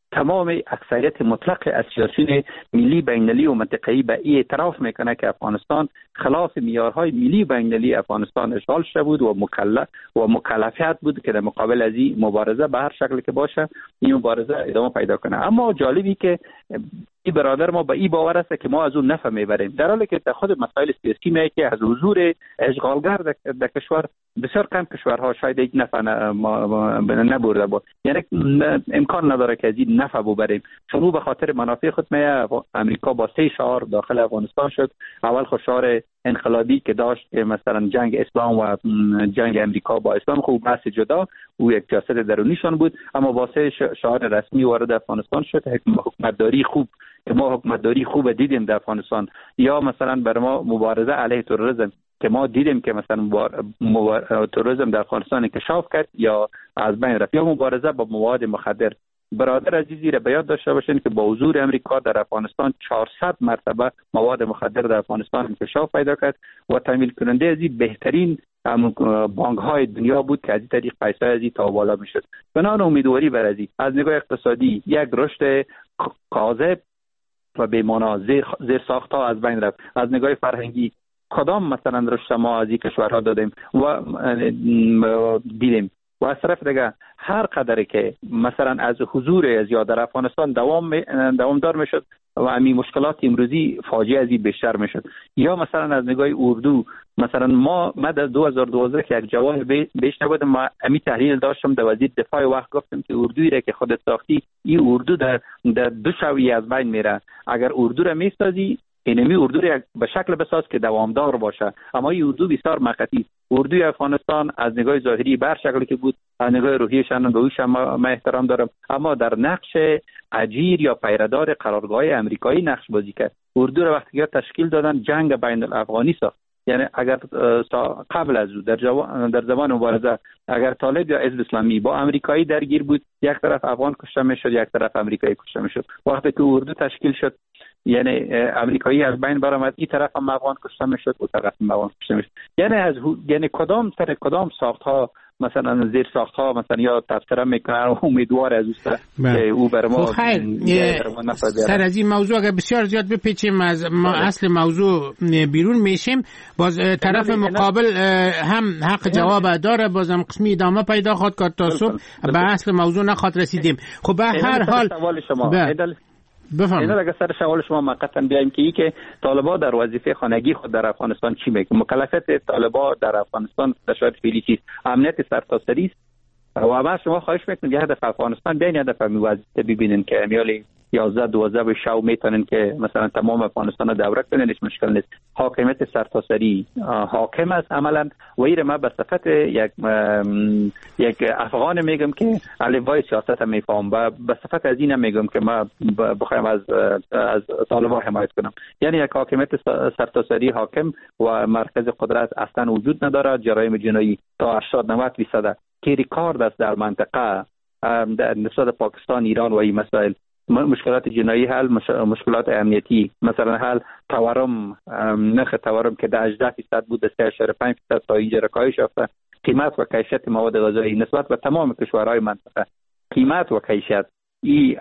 تمام اکثریت مطلق از سیاسیون ملی بین‌المللی و منطقه‌ای به این اعتراف میکنه که افغانستان خلاف معیارهای ملی بین‌المللی افغانستان اشغال شده بود و مکلف و مکلفیت بود که در مقابل از این مبارزه به هر شکلی که باشه این مبارزه ادامه پیدا کنه. اما جالبی که این برادر ما به این باور است که ما از اون نفع میبریم، در حالی که در خود مسائل سیاسی میگه که از حضور اشغالگر در کشور بسیار کم کشورها شاید یک نفع نبرده بود، یعنی امکان نداره که از این نفع ببریم، چون او به خاطر منافع خود میه. امریکا با سه شعار داخل افغانستان شد، اول خود شعار انقلابی که داشت که مثلا جنگ اسلام و جنگ امریکا با اسلام، خوب بحث جدا او یک سیاست درونیشان بود، اما با سه شعار رسمی وارد افغانستان شد، حکومتداری خوب که ما حکومتداری خوب دیدیم در افغانستان، یا مثلا بر ما مبارزه علیه تروریسم که ما دیدیم که مثلا مبار... مبار... تروریسم در افغانستان انکشاف کرد یا از بین رفت، یا مبارزه با مواد مخدر. برادر عزیزی را به یاد داشته باشین که با حضور امریکا در افغانستان چهارصد مرتبه مواد مخدر در افغانستان انکشاف پیدا کرد و تامین کننده از این بهترین بانک های دنیا بود که از این طریق پیسه از این تا بالا میشد. بنابراین امیدواری بر از این از نگاه اقتصادی یک رشد کاذب و بی‌معنا زیر زیر ساختها از بین رفت. از نگاه فرهنگی کدام مثلا رشد ما از این کشورها دادیم و دیدیم، و از طرف دیگه هر قدری که مثلا از حضور از یا در افغانستان دوام دوامدار میشد و همین مشکلات امروزی فاجعه ازی بیشتر میشد. یا مثلا از نگاه اردو، مثلا ما ما در دو هزار و دوازده که یک جواب بیش نبودم، ما همین تحلیل داشتم در وزیر دفاع وقت گفتم که اردویی را که خودت ساختی این اردو در در دو شوی از بین میره، اگر اردو را میسازی اینمی اردو را به شکل بساز که دوامدار باشه، اما این اردو بسیار موقتی. اردوی افغانستان از نگاه ظاهری بر شکلی که بود، از نگاه روحیشان به اوش ما احترام دارم، اما در نقش اجیر یا پیردار قرارگاه امریکایی نقش بازی کرد. اردو را وقتی که تشکیل دادن جنگ بین الافغانی ساخت، یعنی اگر قبل از او در, در زمان مبارزه اگر طالب یا حزب اسلامی با امریکایی درگیر بود، یک طرف افغان کشته میشد، یک طرف امریکایی کشته میشد. وقتی که اردو تشکیل شد، یعنی امریکایی از بین برآمد، این طرف هم افغان کشته میشد، اون طرف هم افغان کشته میشد. یعنی از یعنی کدام سر کدام ساختها مثلا زیر ساختها مثلا یا تفسیر میکنن و امیدوار از اوست که او بر ما سر از این موضوع اگر بسیار زیاد بپیچیم از ما اصل موضوع بیرون میشیم، باز طرف مقابل هم حق جواب داره، بازم قسمی ادامه پیدا خواهد کرد تا صبح به اصل موضوع نخواد رسیدیم. خب به هر حال سوال شما بفرمایید. اینا اگر سر سوال شما موقتا بیایم که ای که طالبا در وظیفه خانگی خود در افغانستان چی میگه؟ مکلفیت طالبا در افغانستان در شرایط فعلی چیست؟ امنیت سرتاسری است و ما شما خواهش میکنم که هدف افغانستان بین هدف میوازیته ببینین که امیالی یازده دوازده و شو میتونن که مثلا تمام افغانستان رو دوره کنن، هیچ مشکل نیست. حاکمیت سرتاسری حاکم است عملا و ایره ما به صفت یک یک افغان میگم که الفبای سیاست میفهم و به صفت از این میگم که ما بخوایم از از طالبان حمایت کنم. یعنی یک حاکمیت سرتاسری حاکم و مرکز قدرت اصلا وجود نداره. جرایم جنایی تا هشتاد نود درصد که ریکارد است در منطقه در نسبت پاکستان، ایران و این مسائل، مشکلات جنایی حل، مشکلات امنیتی مثلا حل، تورم، نرخ تورم که در هجده درصد بود در سه اشاره پنج درصد تا اینجا کاهش یافته. قیمت و کیفیت مواد غذایی نسبت به تمام کشورهای منطقه، قیمت و کیفیت ای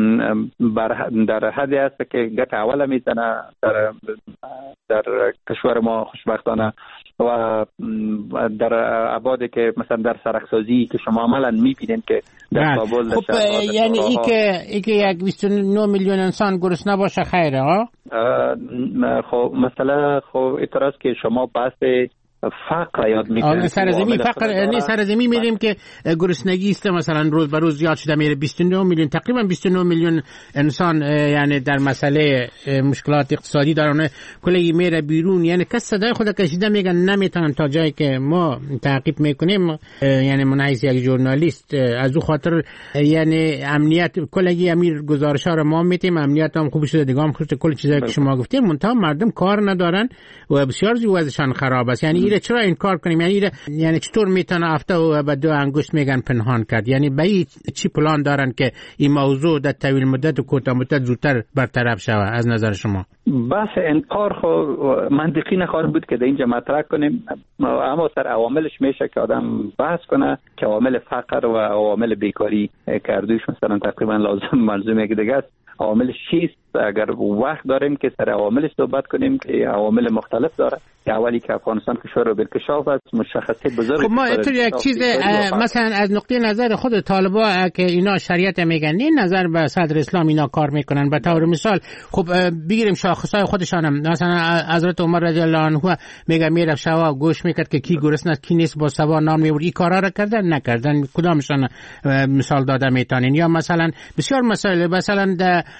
در حدی است که گت اول میزنه در در کشور ما خوشبختانه و در ابعادی که مثلا در سرکسازی که شما عملا میبینید که در کابل خب یعنی ای که ای که یک بیست و نه میلیون انسان گرسنه باشه خیره ها. خب مثلا خب اعتراض که شما بحث فقر یاد میکنید. سرزمین فقر نه سرزمین میریم که گرسنگی است مثلا روز به روز زیاد شده میره. بیست و نه میلیون تقریبا بیست و نه میلیون انسان یعنی در مسئله مشکلات اقتصادی دارن کلی میره بیرون. یعنی کس صدای خود کشیده میگن نمیتونن تا جایی که ما تعقیب میکنیم، یعنی منعیز یک ژورنالیست از او خاطر یعنی امنیت کلی امیر گزارش‌ها رو ما میتیم، امنیت هم خوب شده دیگه هم خوب، کل چیزایی که شما گفتید منتها مردم کار ندارن و بسیار وضعشان خراب است. یعنی ایره چرا انکار کنیم؟ یعنی ایره یعنی چطور میتونه هفته و به دو انگشت میگن پنهان کرد؟ یعنی به این چی پلان دارن که این موضوع در طویل مدت و کوتاه مدت زودتر برطرف شود از نظر شما؟ بحث انکار خو منطقی نخواهد بود که در اینجا مطرح کنیم، اما سر عواملش میشه که آدم بحث کنه که عوامل فقر و عوامل بیکاری کردوش مثلا تقریبا لازم منظومه که دیگه است. عوامل شیست اگر وقت داریم که سر عواملش صحبت کنیم که عوامل مختلف داره. اولی که افغانستان کشور رو بالکشاف است، مشخصه بزرگ. خب ما اتر یک چیز مثلا از نقطه نظر خود طالبا که اینا شریعت میگن، این نظر به صدر اسلام اینا کار میکنن. به طور مثال خب بگیریم شاخصای خودشانم، مثلا حضرت عمر رضی الله عنه میگه میرفت شوا گوش میکرد که کی گرسنه کی نیست، با سوا نام میبرد. این کارا رو کردن نکردن؟ کدامشان مثال داده میتونین؟ یا مثلا بسیار مسائل، مثلا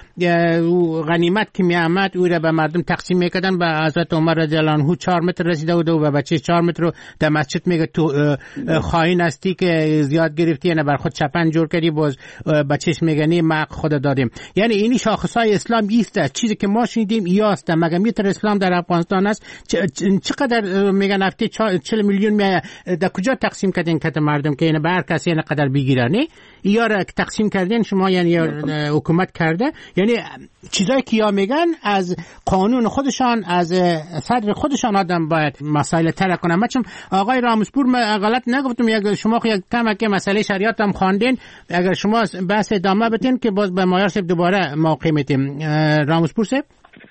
غنیمت که میامد او را به مردم تقسیم میکردن، به حضرت عمر رضی الله عنه چهار متر رسیده بود و بچه چهار متر رو در مسجد میگه تو خائن هستی که زیاد گرفتی، یعنی بر خود چپن جور کردی، باز بچهش میگه نه ما خود دادیم. یعنی اینی شاخصای اسلام ایست، چیزی که ما شنیدیم ایاست. مگه میتر اسلام در افغانستان است؟ چقدر میگن هفته چهل میلیون می در کجا تقسیم کردین که مردم که یعنی به هر کسی یعنی قدر بگیرن؟ یا را تقسیم کردین شما یعنی حکومت کرده؟ یعنی چیزایی که یا میگن از قانون خودشان، از صدر خودشان آدم باید مسائل طرح کنن. من چون آقای رامسپور غلط نگفتم، یک شما یک کم که مسئله شریعت هم خواندین، اگر شما بحث ادامه بدین که باز به مایار صاحب دوباره موقع میتیم. رامسپور صاحب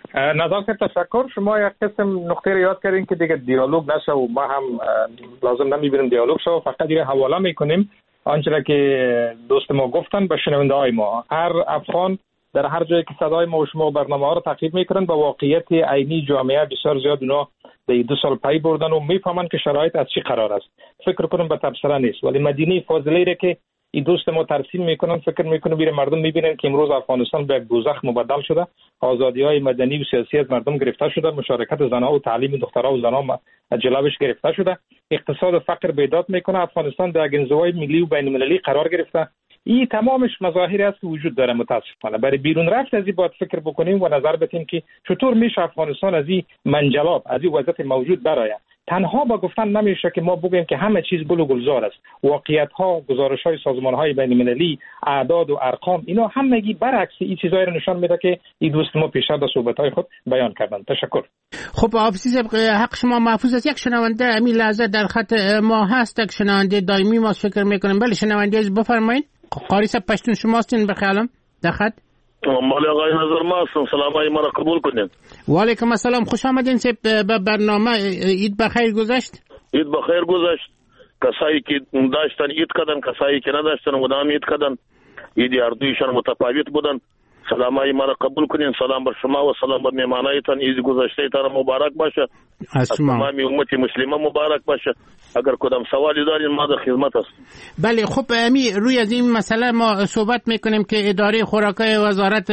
نظر صاحب تشکر. شما یک قسم نقطه رو یاد کردین که دیگه دیالوگ نشه و ما هم لازم نمیبینیم دیالوگ شه، فقط دیگه حواله میکنیم آنچه که دوست ما گفتن به شنونده های ما. هر افغان در هر جایی که صدای ما و شما برنامه ها رو تعقیب میکنن با واقعیت عینی جامعه بسیار زیاد اونا در دو سال پی بردن و میفهمن که شرایط از چی قرار است. فکر کنم به تبصره نیست، ولی مدینه فاضله را که این دوست ما ترسیم میکنن، فکر میکنه بیره مردم میبینن که امروز افغانستان به یک دوزخ مبدل شده، آزادی های مدنی و سیاسی از مردم گرفته شده، مشارکت زنها و تعلیم دخترها و زنها جلوش گرفته شده، اقتصاد و فقر بیداد میکنه، افغانستان در یک انزوای ملی و بین المللی قرار گرفته. این تمامش مظاهری است که وجود داره. متاسفانه برای بیرون رفت از این باید فکر بکنیم و نظر بدیم که چطور میشه افغانستان از این منجلاب، از این وضعیت موجود برآید. تنها با گفتن نمیشه که ما بگیم که همه چیز گل و گلزار است. واقعیت ها، گزارش های سازمان های بین المللی، اعداد و ارقام، اینا همگی برعکس این چیزایی رو نشان میده که این دوست ما پیشتر در صحبت های خود بیان کردن. تشکر. خب آفیس حق شما محفوظ است. یک شنونده همین لحظه در خط ما هست، یک شنونده دائمی ما فکر میکنیم. بله شنونده بفرمایید. قاری صاحب پشتون شما هستین بخیالم در خط؟ مالی آقای نظر ما هستم. سلام های ما را قبول کنید. و علیکم السلام، خوش آمدین به برنامه. عید بخیر گذشت؟ عید بخیر گذشت. کسایی که داشتن عید کردن، کسایی که نداشتن مدام عید کردن. عید هر دویشان متفاوت بودن. سلام های ما را قبول کنین. سلام بر شما و سلام بر مهمانایتان. عید گذشته تان مبارک باشه. از تمام امت مسلمه مبارک باشه. اگر کدام سوالی دارین ما در خدمت هستیم. بله خب امی روی از این مسئله ما صحبت میکنیم که اداره خوراکای وزارت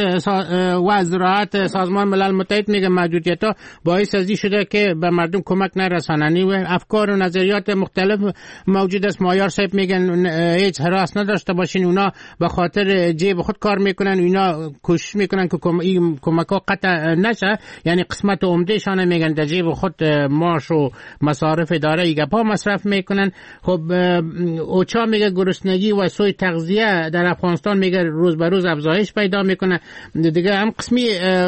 و زراعت سازمان ملل متحد میگه محدودیت ها باعث ازی شده که به مردم کمک نرسانن و افکار و نظریات مختلف موجود است. مایار صاحب میگن هیچ هراس نداشته باشین، اونا به خاطر جیب خود کار میکنن، اینا کوشش میکنن که کمک ها قطع نشه، یعنی قسمت عمده شان میگن در جیب خود معاش و مصارف اداره ای گپا مصرف میکنن. خب اوچا میگه گرسنگی و سوء تغذیه در افغانستان میگه روز به روز افزایش پیدا میکنه. دیگه هم قسمی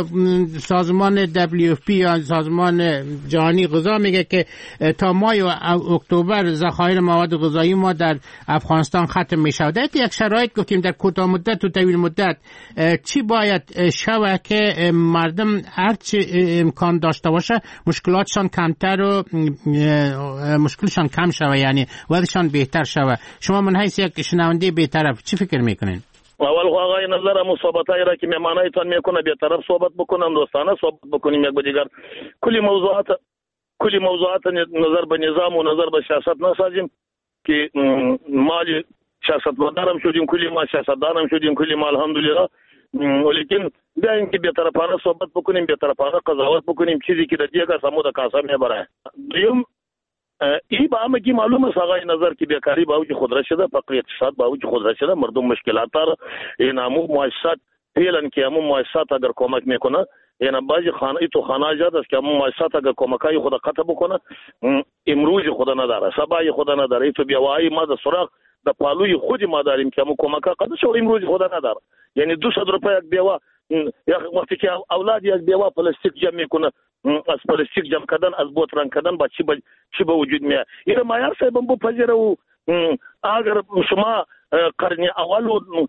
سازمان دبلیو اف پی یا سازمان جهانی غذا میگه که تا ماه اکتبر ذخایر مواد غذایی ما در افغانستان ختم میشه. در یک شرایط گفتیم در کوتاه مدت و طویل مدت چی باید شوه که مردم هر چی امکان داشته باشه مشکلاتشان کمتر و مشکلشان کم شوه، یعنی وضعشان بهتر شوه. شما من حیث یک شنونده بی‌طرف چی فکر میکنین؟ اول آقای نظر مصاحبتایی را که مهمانایتان میکنه بی‌طرف صحبت بکنن، دوستانه صحبت بکنیم یک با دیگر. کلی موضوعات کلی موضوعات نظر به نظام و نظر به سیاست نسازیم که مال سیاستمدارم شدیم، کلی ما سیاستدارم شدیم، کلی ما الحمدلله. ولیکن بیا اینکه بی‌طرفانه صحبت بکنیم، بی‌طرفانه قضاوت بکنیم، چیزی که در دیگه سمو د کاسه میبره. دویم ای با همگی معلوم است آقای نظر که بیکاری با اوج خود را شده، فقر اقتصاد با اوج خود را شده، مردم مشکلات داره. این همون مؤسسات فعلا که همون مؤسسات اگر کمک میکنه یعنی بعضی خانه تو خانه جات است که مؤسسات اگر کمکای خود قطع بکنه امروز خود نداره سبای خود نداره تو بیاوایی ما د سراغ د پالوی خودی ما داریم که مو کمکا قطع شو امروز خود نداره یعنی دویست روپیه یک بیاوا وقتی که اولاد یک بیاوا پلاستیک جمع میکنه از پلاستیک جمع کردن از بوت رنگ کردن با چی با چی به وجود میاد این معیار صاحب بو پذیره و اگر شما قرن اول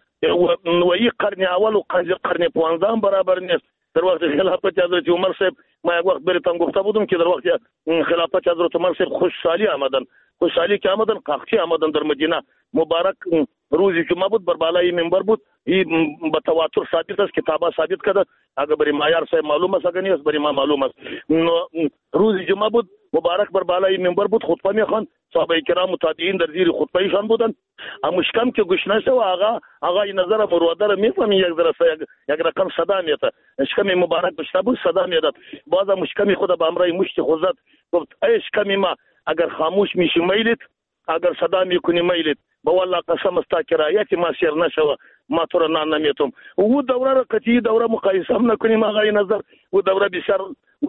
و ی قرن اول و قرن پانزده برابر نیست در وقت خلافت حضرت عمر صاحب ما یک وقت براتون گفته بودم که در وقت خلافت حضرت عمر صاحب خوشحالی آمدن خوشحالی که آمدن قحطی آمدن در مدینه مبارک روزی جمعه بود بر بالای منبر بود این به تواتر ثابت است کتابا ثابت کرده اگر بری معیار صاحب معلوم است اگر نیست بری ما معلوم است روزی جمعه بود مبارک بر بالای منبر بود خطبه میخوان صحابه کرام متابعین در زیر خطبه ایشان بودن مشکم که گوش نشه و آقا آقا این نظر مرواده را میفهمی یک ذره یک رقم صدا میاد اشکم مبارک گوش بود صدا میاد باز مشکم خود به امرای مشت خوزد گفت ای اشکم ما اگر خاموش میشی میلید اگر صدا میکنی میلید با والله قسم است که رایت ما سیر نشوه ما تو را نان نمیتم و دوره را قطعی دوره مقایسه هم نکنیم آقای نظر و دوره بسیار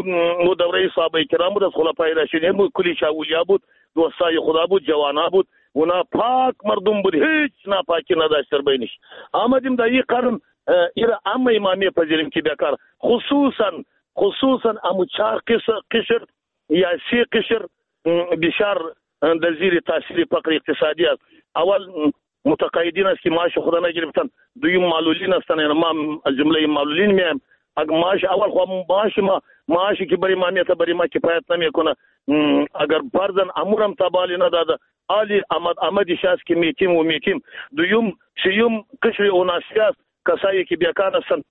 و دوره صحابه کرام بود از خلفای راشدین بود کلی اولیاء بود دوستای خدا بود جوانا بود اونا پاک مردم بود هیچ ناپاکی نداشت در بینش آمدیم در این قرن ایره اما امامی پذیریم که بیکار خصوصا خصوصا امو چار قشر یا سی قشر بسیار در زیر تاثیر فقر اقتصادی است اول متقاعدین است که معاش خدا نگرفتن دویم معلولین هستن یعنی ما از جمله معلولین میم اگر معاش اول خو معاش ما معاشی که بری مامیت بری ما کفایت نمیکنه اگر فرضاً امورم تبالی نداده علی احمد احمدی شاس که میتیم و میتیم دویم سیوم قشر اوناسی است کسایی که بیکار هستن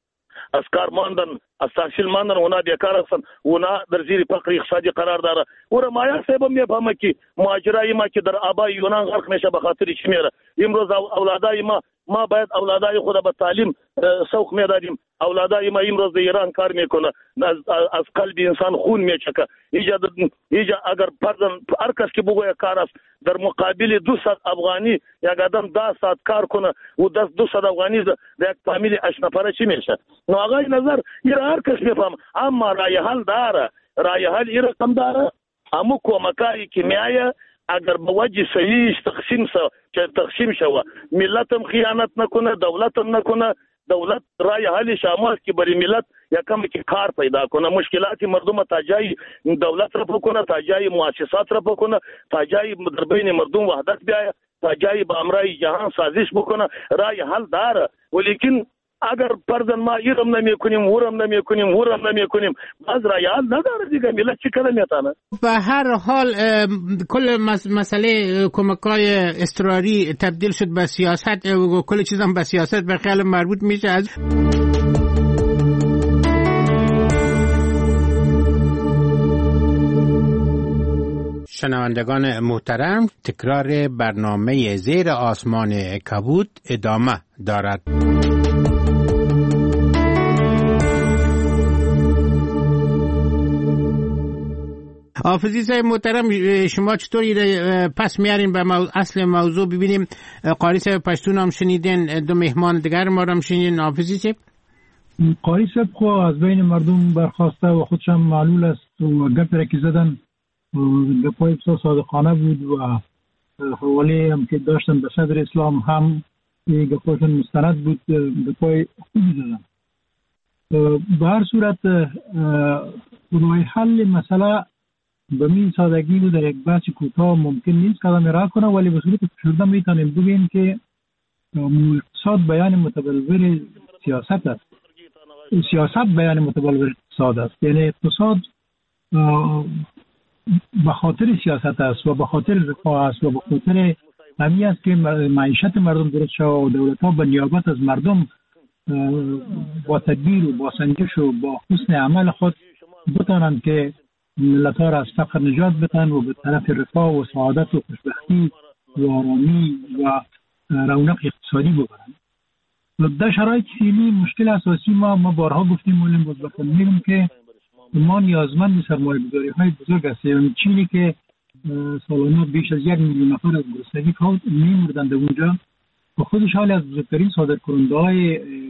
از کار ماندن از تحصیل ماندن اونا بیکار هستن اونا در زیر فقر اقتصادی قرار داره و مایا صاحب میفهمه که ماجرای ما که در آبای یونان غرق میشه به خاطر چی میره امروز اولادای ما ما باید اولادای خود به تعلیم سوق میدادیم اولادای ما امروز در ایران کار میکنه از, از قلب انسان خون میچکه ایجاد ایجاد اگر پردن هر کس که بگوید کار است در مقابل دویست افغانی یک آدم ده ساعت کار کنه و دست دویست افغانی در یک فامیل اش نفره چی میشه نو آقای نظر این هر کس میفهم اما رای حل داره رای حل این رقم داره اما کمکای کیمیایی اگر به وجه صحیح تقسیم شو که تقسیم شو ملتم خیانت نکنه دولتم نکنه دولت رای حل شامل که برای ملت یکم که کار پیدا کنه مشکلات مردم تا جای دولت را بکنه تا جای مؤسسات را بکنه تا جای در بین مردم وحدت بیاید تا جای با امرای جهان سازش بکنه رای حل داره ولیکن اگر پردن ما ایرم نمیکنیم ورم نمیکنیم ورم نمیکنیم باز رای حل نداره دیگه ملت چی کنه میتونه به هر حال کل مسئله کمکای اضطراری تبدیل شد به سیاست و کل چیزام به سیاست به خیال مربوط میشه از شنوندگان محترم تکرار برنامه زیر آسمان کبود ادامه دارد. حافظی صاحب محترم شما چطوری پس میارین به مو... اصل موضوع ببینیم قاری صاحب پشتون هم شنیدین دو مهمان دیگر ما هم شنیدین حافظی صاحب قاری صاحب خو از بین مردم برخواسته و خودشم معلول است و گپ را که زدن گپای بسیار صادقانه بود و حوالی هم که داشتن به صدر اسلام هم گپایشون مستند بود گپای خوبی زدن به هر صورت راه حل مسئله به این سادگی و در یک بحث کوتاه ممکن نیست قدم راه کنه ولی به صورت فشرده میتونیم بگیم که اقتصاد بیان متبلور سیاست است سیاست بیان متبلور اقتصاد است یعنی اقتصاد به خاطر سیاست است و به خاطر رفاه است و به خاطر همی است که معیشت مردم درست شد و دولت ها به نیابت از مردم با تدبیر و با سنجش و با حسن عمل خود بتانند که ملت ها را از فقر نجات بدن و به طرف رفاه و سعادت و خوشبختی و آرامی و رونق اقتصادی ببرند. در شرایط فعلی مشکل اساسی ما ما بارها گفتیم مولیم باز بکنیم که ما نیازمند سرمایه گذاری های بزرگ هستیم. چینی که سالانه بیش از یک میلیون نفر از گرسنگی میمردند اونجا و خودش حال از بزرگترین صادرکننده های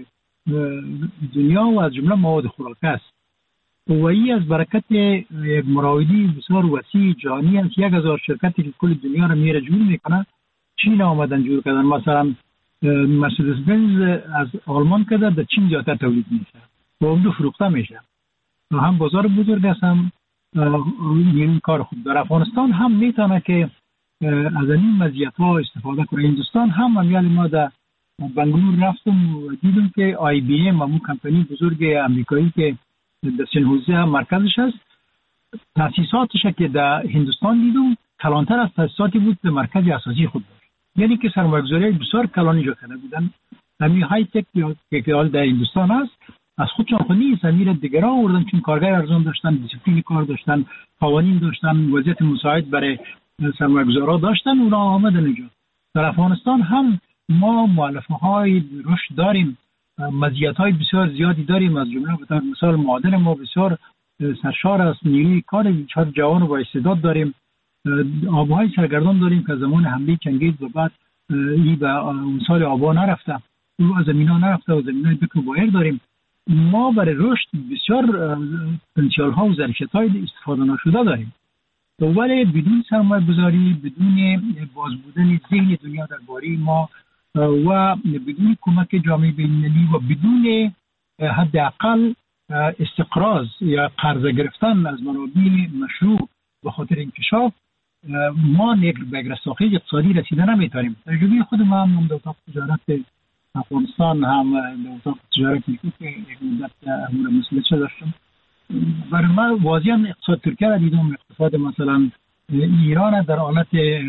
دنیا و از جمله مواد خوراک است و این از برکت یک مراودی بسیار وسیع جهانی است. یک هزار شرکتی که کل دنیا را میره جور میکنه چین آمدن جور کردن. مثلا مرسدس بنز از آلمان کده در چین زیادتر تولید میشه و اون فروخته میشه و هم بازار بزرگ است هم این کار خوب. در افغانستان هم میتونه که از این مزیت ها استفاده کنه. هندوستان هم امیال ما در بنگلور رفتم و دیدم که آی بی ام همون کمپانی بزرگ امریکایی که در سن حوزه مرکزش است تاسیساتش که در هندوستان دیدم کلانتر از تاسیساتی بود در مرکز اساسی خود داشت. یعنی که سرمایه‌گذاری بسیار کلانی جا کرده بودن. همین های تک که حال در هندوستان است از خودشان خود نیست، امیر دیگرها آوردن چون کارگر ارزان داشتن، دیسیپلین کار داشتن، قوانین داشتن، وضعیت مساعد برای سرمایه‌گذارا داشتن، اونا آمدن اینجا. در افغانستان هم ما مؤلفه های رشد داریم، مزیت های بسیار زیادی داریم. از جمله به مثال معادن ما بسیار سرشار است، نیروی کار بسیار جوان و با استعداد داریم، آبهای سرگردان داریم که زمان حمله چنگیز و بعد این به مثال آبها نرفته، او از زمینا نرفته و زمینای بکر و بایر داریم. ما برای رشد بسیار پتانسیل ها و ظرفیت های استفاده نشده داریم، ولی بدون سرمایه گذاری، بدون باز بودن ذهن دنیا درباره ما و بدون کمک جامعه بین‌المللی و بدون حداقل استقراض یا قرض گرفتن از منابع مشروع به خاطر انکشاف ما به رساخی اقتصادی رسیده نمیتونیم. تجربه خود ما هم در اتاق تجارت افغانستان هم در اتاق تجارت نیکو که یک مدت امور مسئله داشتم، برای من واضحا اقتصاد ترکیه را دیدم، اقتصاد مثلا ایران در حالت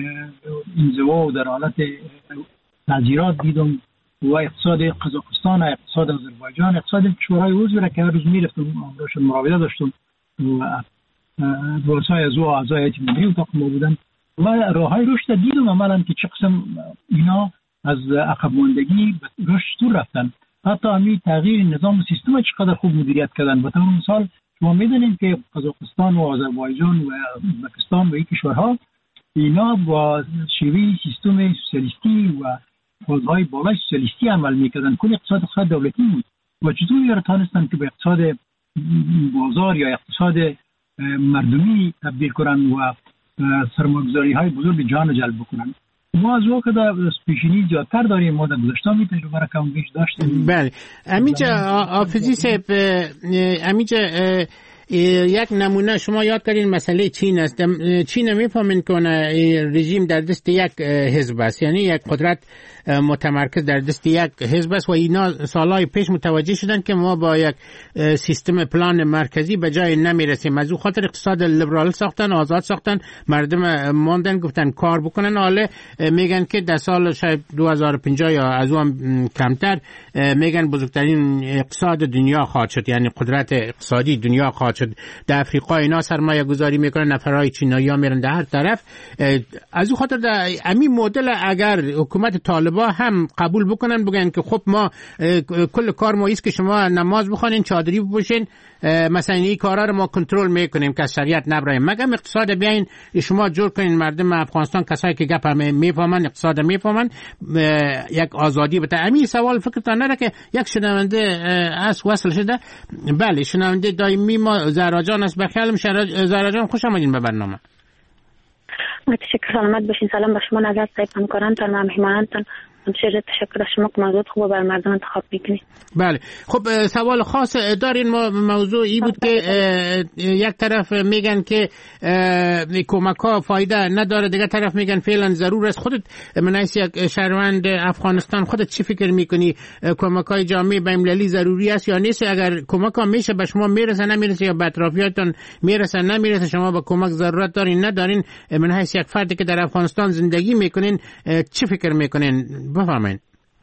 انزوا و در حالت تغییرات دیدم و اقتصاد قزاقستان، اقتصاد آذربایجان، اقتصاد کشورهای عضو را که هر روز میرفتم امراشون مراودعه داشتم و رؤسای از او اعضای هیئت مدیره اتاق ما بودن و راههای رشد دیدم عملا که چه قسم اینا از عقب ماندگی به رشد تو رفتن. حتی همین تغییر نظام و سیستم چقدر خوب مدیریت کردن. به طور مثال شما میدونید که قزاقستان و آذربایجان و ازبکستان و این کشورها اینا با شیوه سیستم سوسیالیستی و فازهای بالای سوسیالیستی عمل میکردن. کل اقتصاد اقتصاد دولتی بود و چطور یاره تانستن که به اقتصاد بازار یا اقتصاد مردمی تبدیل کنن و سرمایه‌گذاری های بزرگ جهان جلب بکنن. ما از وقت در پیشینی زیادتر داریم، ما در گذشته می تجربه را کم بیش داشتیم. بله امیجا آفزی صاحب، امیجا یک نمونه شما یاد کردین مسئله چین است. چین میفهمین کنه رژیم در دست یک حزب است، یعنی یک قدرت متمرکز در دست یک حزب است و اینا سالهای پیش متوجه شدن که ما با یک سیستم پلان مرکزی به جای نمیرسیم. از اون خاطر اقتصاد لیبرال ساختن، آزاد ساختن، مردم ماندن گفتن کار بکنن. حالا میگن که در سال شاید دو هزار و پنجاه یا از اون کمتر میگن بزرگترین اقتصاد دنیا خواهد شد، یعنی قدرت اقتصادی دنیا خواهد شد. در افریقا اینا سرمایه گذاری میکنن، نفرای چینایی ها میرن در هر طرف. از اون خاطر در همین مدل اگر حکومت طالبان هم قبول بکنن بگن که خب ما کل کار ما ایست که شما نماز بخونین، چادری بپوشین، مثلا این کارا رو ما کنترل میکنیم که شریعت نبرایم، مگم اقتصاد بیاین شما جور کنین مردم افغانستان کسایی که گپ میفهمن اقتصاد میفهمن یک آزادی بده. همین سوال فکرتان نره که یک شنونده اس وصل شده؟ بله شنونده دائمی ما زهراجان است. بخیالم زهراجان خوش آمدین به برنامه. تشکر، سلامت باشین. سلام به شما نظر صاحب، همکارانتان و مهمانانتان. بسیار تشکر از شما که موضوع خوب بر مردم انتخاب میکنید. بله خب سوال خاص دارین. ما موضوع ای بود که یک طرف میگن که کمک ها فایده نداره، دیگه طرف میگن فعلا ضرور است. خودت من از یک شهروند افغانستان خودت چی فکر میکنی؟ کمک های جامعه بین‌المللی ضروری است یا نیست؟ اگر کمک ها میشه به شما میرسه نمیرسه یا به اطرافیانتون میرسه نمیرسه، شما به کمک ضرورت دارین ندارین؟ من از یک فردی که در افغانستان زندگی میکنین چی فکر میکنین؟ بفرمایید.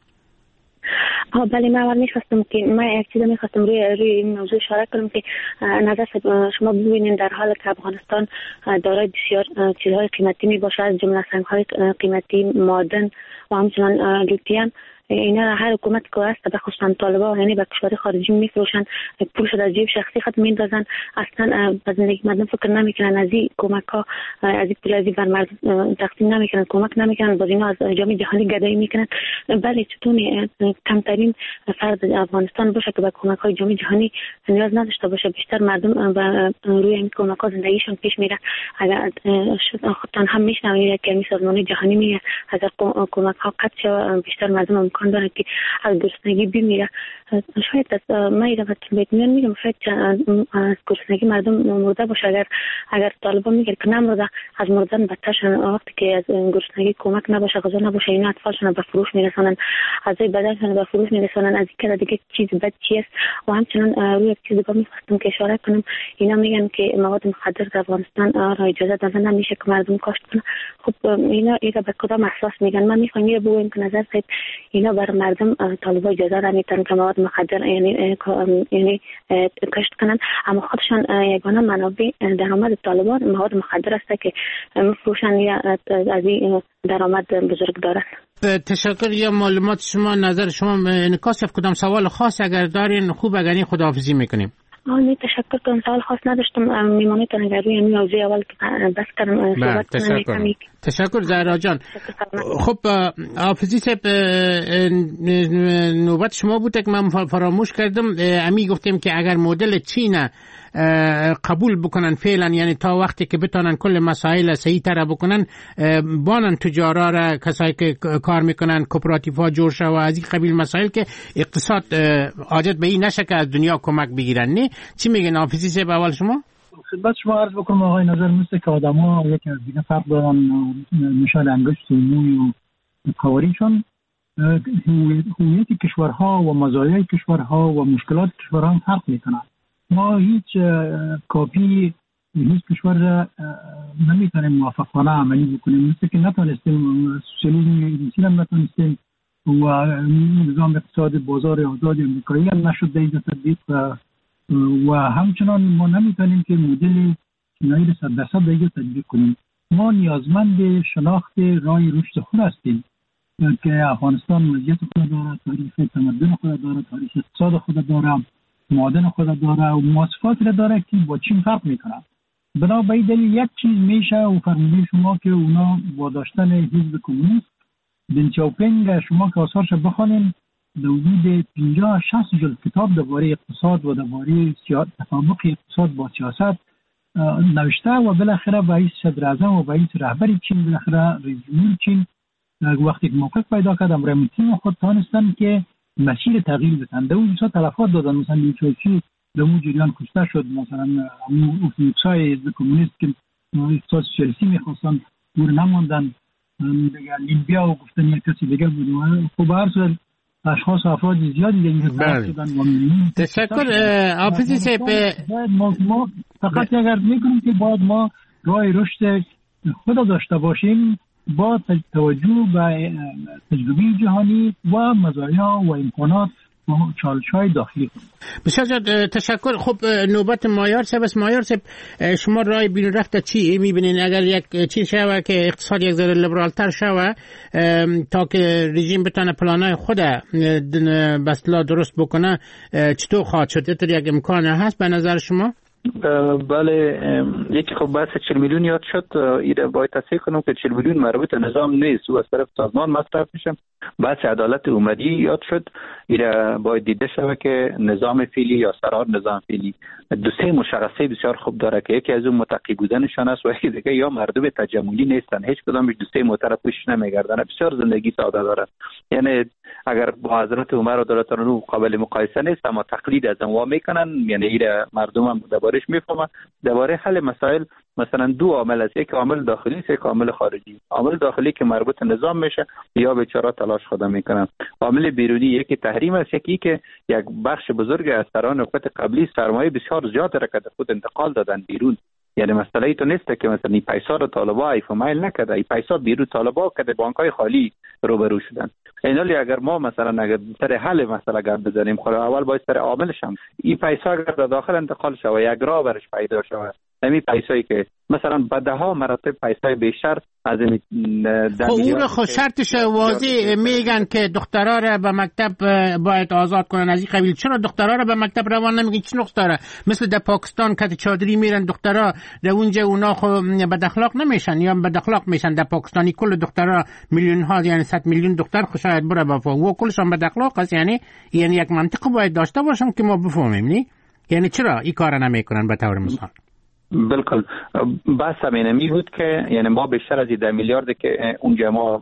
آه بله، من اول میخواستم که من یک چیز میخواستم روی روی این موضوع اشاره کنم که نظر شما ببینید در حال که افغانستان دارای بسیار چیزهای قیمتی میباشه، از جمله سنگهای قیمتی، معدن و همچنان لیتیم. اینا هر حکومت که هست به خصوصا طالبان یعنی به کشور خارجی میفروشن، پولش از جیب شخصی خود میندازن، اصلا به زندگی مردم فکر نمیکنن، از این کمک ها از این پول از بر مردم تقسیم نمیکنن، کمک نمیکنن، باز اینا از جامعه جهانی گدایی میکنن. بله چطوری کمترین فرد افغانستان باشه که به کمک های جامعه جهانی نیاز نداشته باشه، بیشتر مردم و روی این کمک ها زندگیشون پیش میره. اگر خودتان هم میشنوید که سازمان جهانی میگه اگر کمک ها قطع شود بیشتر مردم امکان داره که از گرسنگی بمیره. شاید از من ایره بهت میگم شاید از گرسنگی مردم مرده باشه. اگر اگر طالبان میگه که نمرده، از مردن بدتر شدن. وقتی که از گرسنگی کمک نباشه، غذا نباشه، اینا اطفالشون به فروش میرسونن، اعضای بدنشون به فروش میرسونن. از این دیگه چیز بد چیست. و همچنین روی یک چیز دیگه میخواستم که اشاره کنم، اینا میگن که مواد مخدر در افغانستان را اجازه دادن نمیشه که مردم کاشت کنه. خب اینا اینا به کدام اساس میگن؟ من میخوام یه بگم که نظر صاحب اینا بر مردم طالبان اجازه نمیدن که مواد مخدر یعنی یعنی کاشت کنن، اما خودشان یگانه منابع درآمد طالبان مواد مخدر است که میفروشن یا از این درآمد بزرگ دارن. تشکر. یا معلومات شما، نظر شما انعکاس کدام سوال خاص اگر دارین خوب اگر خداحافظی میکنیم. آه تشکر کنم، سوال خاص نداشتم. میمانیتون اگر روی این موضوع اول که بس کردم صحبت کنم. تشکر زهرا جان. خب حافظی صاحب نوبت شما بود که من فراموش کردم. امی گفتیم که اگر مدل چین قبول بکنن فعلا، یعنی تا وقتی که بتونن کل مسائل صحیح تر بکنن، بانن تجارا را، کسایی که کار میکنن، کوپراتیوها جور شو و از این قبیل مسائل که اقتصاد حاجت به این نشه که از دنیا کمک بگیرن. نه چی میگن حافظی صاحب اول شما؟ خدمت شما عرض بکنم آقای نظر مثل که آدم‌ها یکی از دیگه فرق دارن، نشان انگشت و موی و قوارینشون، هویت کشورها و مزایای کشورها و مشکلات کشورها هم فرق میکنن. ما هیچ کاپی هیچ کشور را نمیتونیم موافقانه عملی بکنیم، مثل که نتونستیم سوسیالیسم انگلیسی هم نتونستیم و نظام اقتصاد بازار آزاد امریکایی هم نشد در اینجا تطبیق و همچنان ما نمیتونیم که مدل چینایی را صد درصد در اینجا تطبیق کنیم. ما نیازمند شناخت راه رشد خود هستیم که افغانستان وضعیت خود داره، تاریخ تمدن خود داره، تاریخ اقتصاد خود داره، معادن خود داره و مواصفات را داره که با چین فرق میکنه. بنابراین دلیل یک چیز میشه و فرموده شما که اونا با داشتن حزب کمونیست دن چاوپینگ، شما که آثارش بخونین در حدود پنجاه شصت جلد کتاب درباره اقتصاد و درباره تطابق اقتصاد با سیاست نوشته و بالاخره رئیس صدر اعظم و رئیس رهبر چین، بالاخره رئیس جمهور چین وقتی که موقع پیدا کردم برای تیم خود تانستن که مسیر تغییر بدن. در اون بسیار تلفات دادن، مثلا لیچوچی در اون جریان کشته شد، مثلا اون اوفیوکسای حزب کمونیست که اقتصاد سوسیالیستی میخواستن دور نماندن دیگه، لیبیا و گفتن یک کسی دیگه بود. خب هر صورت اشخاص و افراد زیادی دیگه طرف شدن. تشکر حافظی صاحب. ما فقط اگر میکنیم که باید ما راه رشد خود داشته باشیم با توجه به تجربه جهانی و مزایا و امکانات و چالش‌های داخلی. بسیار تشکر. خب نوبت مایار صاحب است. مایار صاحب شما راه بین رفته چی میبینین اگر یک چیز شوه که اقتصاد یک ذره لیبرالتر شوه تا که رژیم بتونه پلانای خود به اصطلاح درست بکنه، چطور خواهد شد؟ یک امکان هست به نظر شما؟ بله، یکی خب بحث چهل میلیون یاد شد. ایره باید تصحیح کنم که چهل میلیون مربوط نظام نیست، او از طرف سازمان مصرف میشه. بحث عدالت اومدی یاد شد. ایره باید دیده شود که نظام فعلی یا سرار نظام فعلی دو سه مشخصه بسیار خوب داره که یکی از اون متقی بودنشان است و یکی دیگه یا مردم تجملی نیستن، هیچ کدامش دو سه موتر پوشش نمیگردن، بسیار زندگی ساده داره. یعنی اگر با حضرت عمر رضی الله عنه قابل مقایسه نیست، اما تقلید از انواع میکنن. یعنی ایره مردم هم دربارش میفهمن. درباره حل مسائل مثلا دو عامل است، یک عامل داخلی است، یک عامل خارجی. عامل داخلی که مربوط نظام میشه یا بیچاره تلاش خود میکنن. عامل بیرونی یکی تحریم است، یکی که یک بخش بزرگ از سران حکومت قبلی سرمایه بسیار زیاد را که خود انتقال دادن بیرون. یعنی مسئله ای تو نیست که مثلا این پیسا رو طالبا ایفمایل نکرده، این پیسا بیرون طالبا که بانک‌های خالی روبرو شدن. اینالی اگر ما مثلا اگر سر حل مسئله گپ بزنیم، خود اول باید سر عاملش هم این پیسا اگر در داخل انتقال شود، یک راه برش پیدا شود، همین پیسایی که مثلا به ده ها مراتب پیسای بیشتر از این خب او رو خود شرطش واضح میگن که دخترها را به مکتب باید آزاد کنن از این قبیل. چرا دخترها را به مکتب روان نمیگن؟ چی نقص داره؟ مثل در پاکستان کت چادری میرن دخترها در اونجا، اونا خو بد اخلاق نمیشن یا بد اخلاق میشن. در پاکستانی کل دخترها میلیون ها یعنی صد میلیون دختر شاید بره با و کلشون بد اخلاق است. یعنی یعنی یک منطق باید داشته باشن که ما بفهمیم. نی یعنی چرا این کارا نمیکنن به طور مثال؟ بالکل بس همینمی بود که یعنی ما بیشتر از ده میلیارد که اونجا ما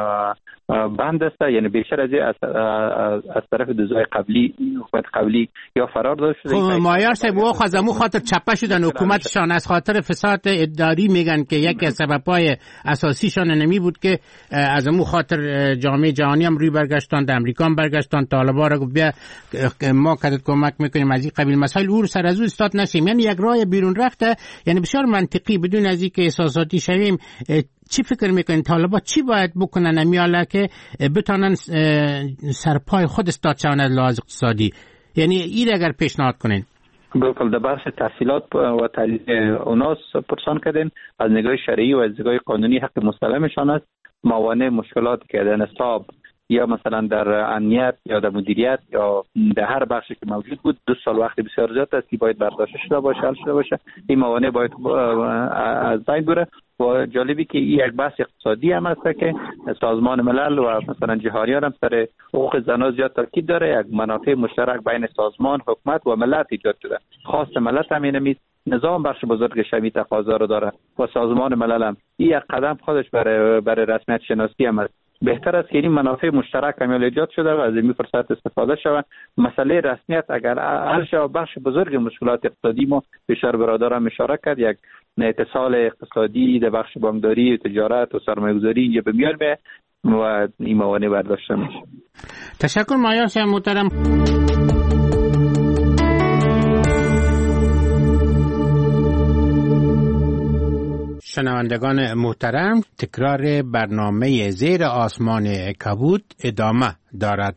بند است، یعنی بیشتر از از, از طرف دوزای قبلی حکومت قبلی یا فرار داده شده. خب مایار صاحب و خازمو خاطر چپه شدن حکومتشان از خاطر فساد اداری میگن که یکی از سبب‌های اساسیشان نمی بود که از امو خاطر جامعه جهانی هم روی برگشتن، امریکا هم برگشتن، طالبان را گفت بیا ما کدت کمک میکنیم از این قبیل مسائل او سر از او استاد نشیم. یعنی یک راه بیرون رفته، یعنی بسیار منطقی بدون از اینکه احساساتی شویم. چی فکر میکنین طالبان چی باید بکنن امیاله که بتونن سرپای خود استاد شون از لحاظ اقتصادی؟ یعنی این اگر پیشنهاد کنین. بالکل در بحث تحصیلات و تعلیم اوناس پرسان کردین، از نگاه شرعی و از نگاه قانونی حق مسلمشان است. موانع مشکلات که در نصاب یا مثلا در امنیت یا در مدیریت یا در هر بخشی که موجود بود دو سال وقت بسیار زیاد است که باید برداشت شده باشه، حل شده باشه. این موانع باید از بین بره. و جالبی که این یک بحث اقتصادی هم است که سازمان ملل و مثلا جهانیان هم سر حقوق زنان زیاد تاکید داره. یک منافع مشترک بین سازمان، حکومت و ملت ایجاد شده. خواست ملت هم اینه، نظام بخش بزرگ شمی تقاضا رو داره و سازمان ملل هم این یک قدم خودش برای برای رسمیت شناسی هم است. بهتر است که این منافع مشترک کامل ایجاد شده و از این فرصت استفاده شود. مسئله رسمیت اگر حل شود بخش بزرگ مشکلات اقتصادی ما بیشتر برادران اشاره کرد. یک اتصال اقتصادی در بخش بانکداری، تجارت و سرمایه‌گذاری اینجا به میان میاد و این موانع برداشته میشه. تشکر مایار صاحب محترم. شنوندگان محترم، تکرار برنامه زیر آسمان کبود ادامه دارد.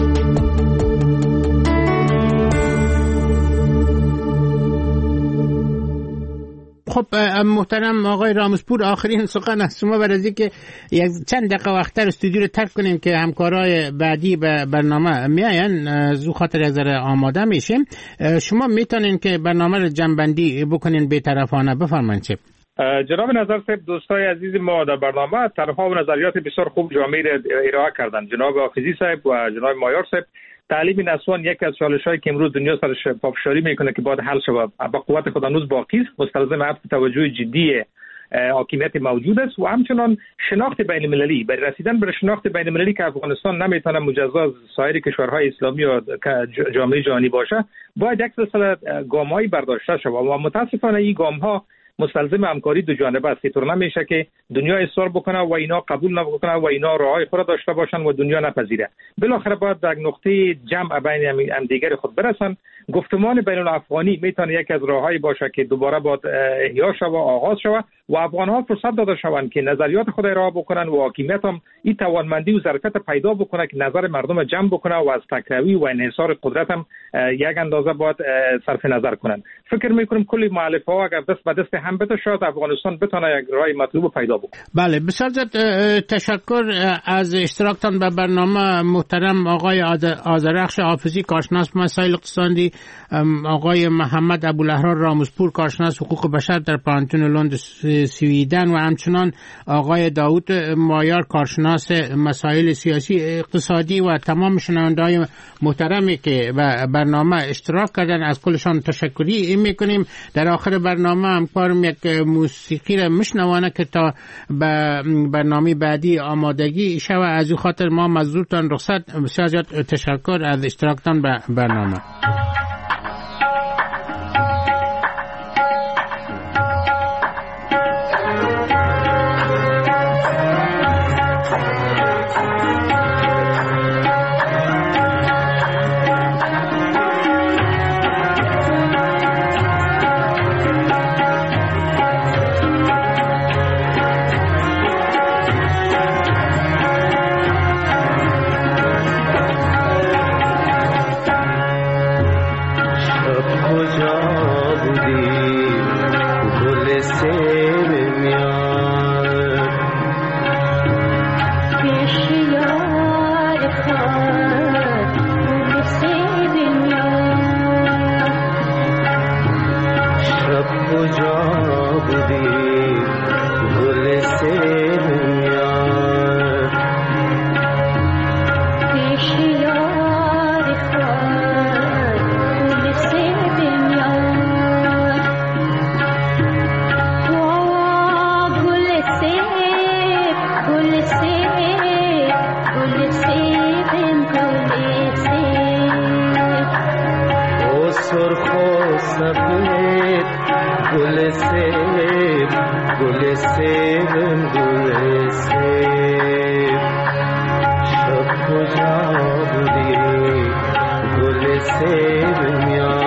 خب محترم آقای رامزپور، آخرین سخن از شما برای اینکه یک چند دقیقه وقتر استودیو رو ترک کنیم که همکارای بعدی به برنامه میاین، زو خاطر از آماده میشیم. شما میتونین که برنامه رو جنبندی بکنین بی‌طرفانه. بفرمایید. چه جناب نظر صاحب، دوستای عزیز ما در برنامه طرح‌ها و نظریات بسیار خوب جامعه را ارائه کردند. جناب حافظی صاحب و جناب مایار صاحب، تعلیم نسوان یکی از چالش‌هایی که امروز دنیا سرش پافشاری میکنه که باید حل شود. با قوت خود هنوز باقی است، مستلزم عطف توجه جدی حاکمیت موجود است و همچنان شناخت بین المللی. برای رسیدن به شناخت بین المللی که افغانستان نمیتونه مجزا از سایر کشورهای اسلامی و جامعه جهانی باشه، باید یک سلسله گام‌هایی برداشته شود و متاسفانه این گام‌ها مستلزم همکاری دو جانبه است. اینطور نمیشه که دنیا اصرار بکنه و اینا قبول نکنه و اینا راههای خود داشته باشن و دنیا نپذیره. بالاخره باید در نقطه جمع بین هم دیگر خود برسن. گفتمان بین الافغانی میتونه یکی از راههایی باشه که دوباره باید احیا شود و آغاز شود و افغان‌ها فرصت داده شوند که نظریات خود ارائه بکنن و حاکمیت هم این توانمندی و ظرفیت پیدا بکنه که نظر مردم جمع بکنه و از تکروی و انحصار قدرت هم یک اندازه باید صرف نظر کنن. فکر میکنم کلی مؤلفه‌ها اگر دست به دست هم بده شاید افغانستان بتونه یک راه مطلوب پیدا بکنه. بله، بسیار تشکر از اشتراکتان به برنامه. محترم آقای آذرخش حافظی، کارشناس مسائل اقتصادی، آقای محمد ابوالاحرار رامزپور، کارشناس حقوق بشر در پانتون لند سویدن و همچنان آقای داوود مایار، کارشناس مسائل سیاسی اقتصادی و تمام شنونده‌های محترمی که به برنامه اشتراک کردن، از کلشان تشکری میکنیم. در آخر برنامه همکارم یک موسیقی را میشنوانه که تا به برنامه بعدی آمادگی شوه. از این خاطر ما مزدورتان رخصت. بسیار زیاد تشکر از اشتراکتان به برنامه. گل سیب گل سیب گل سیب شب کجا بودی گل سیب میان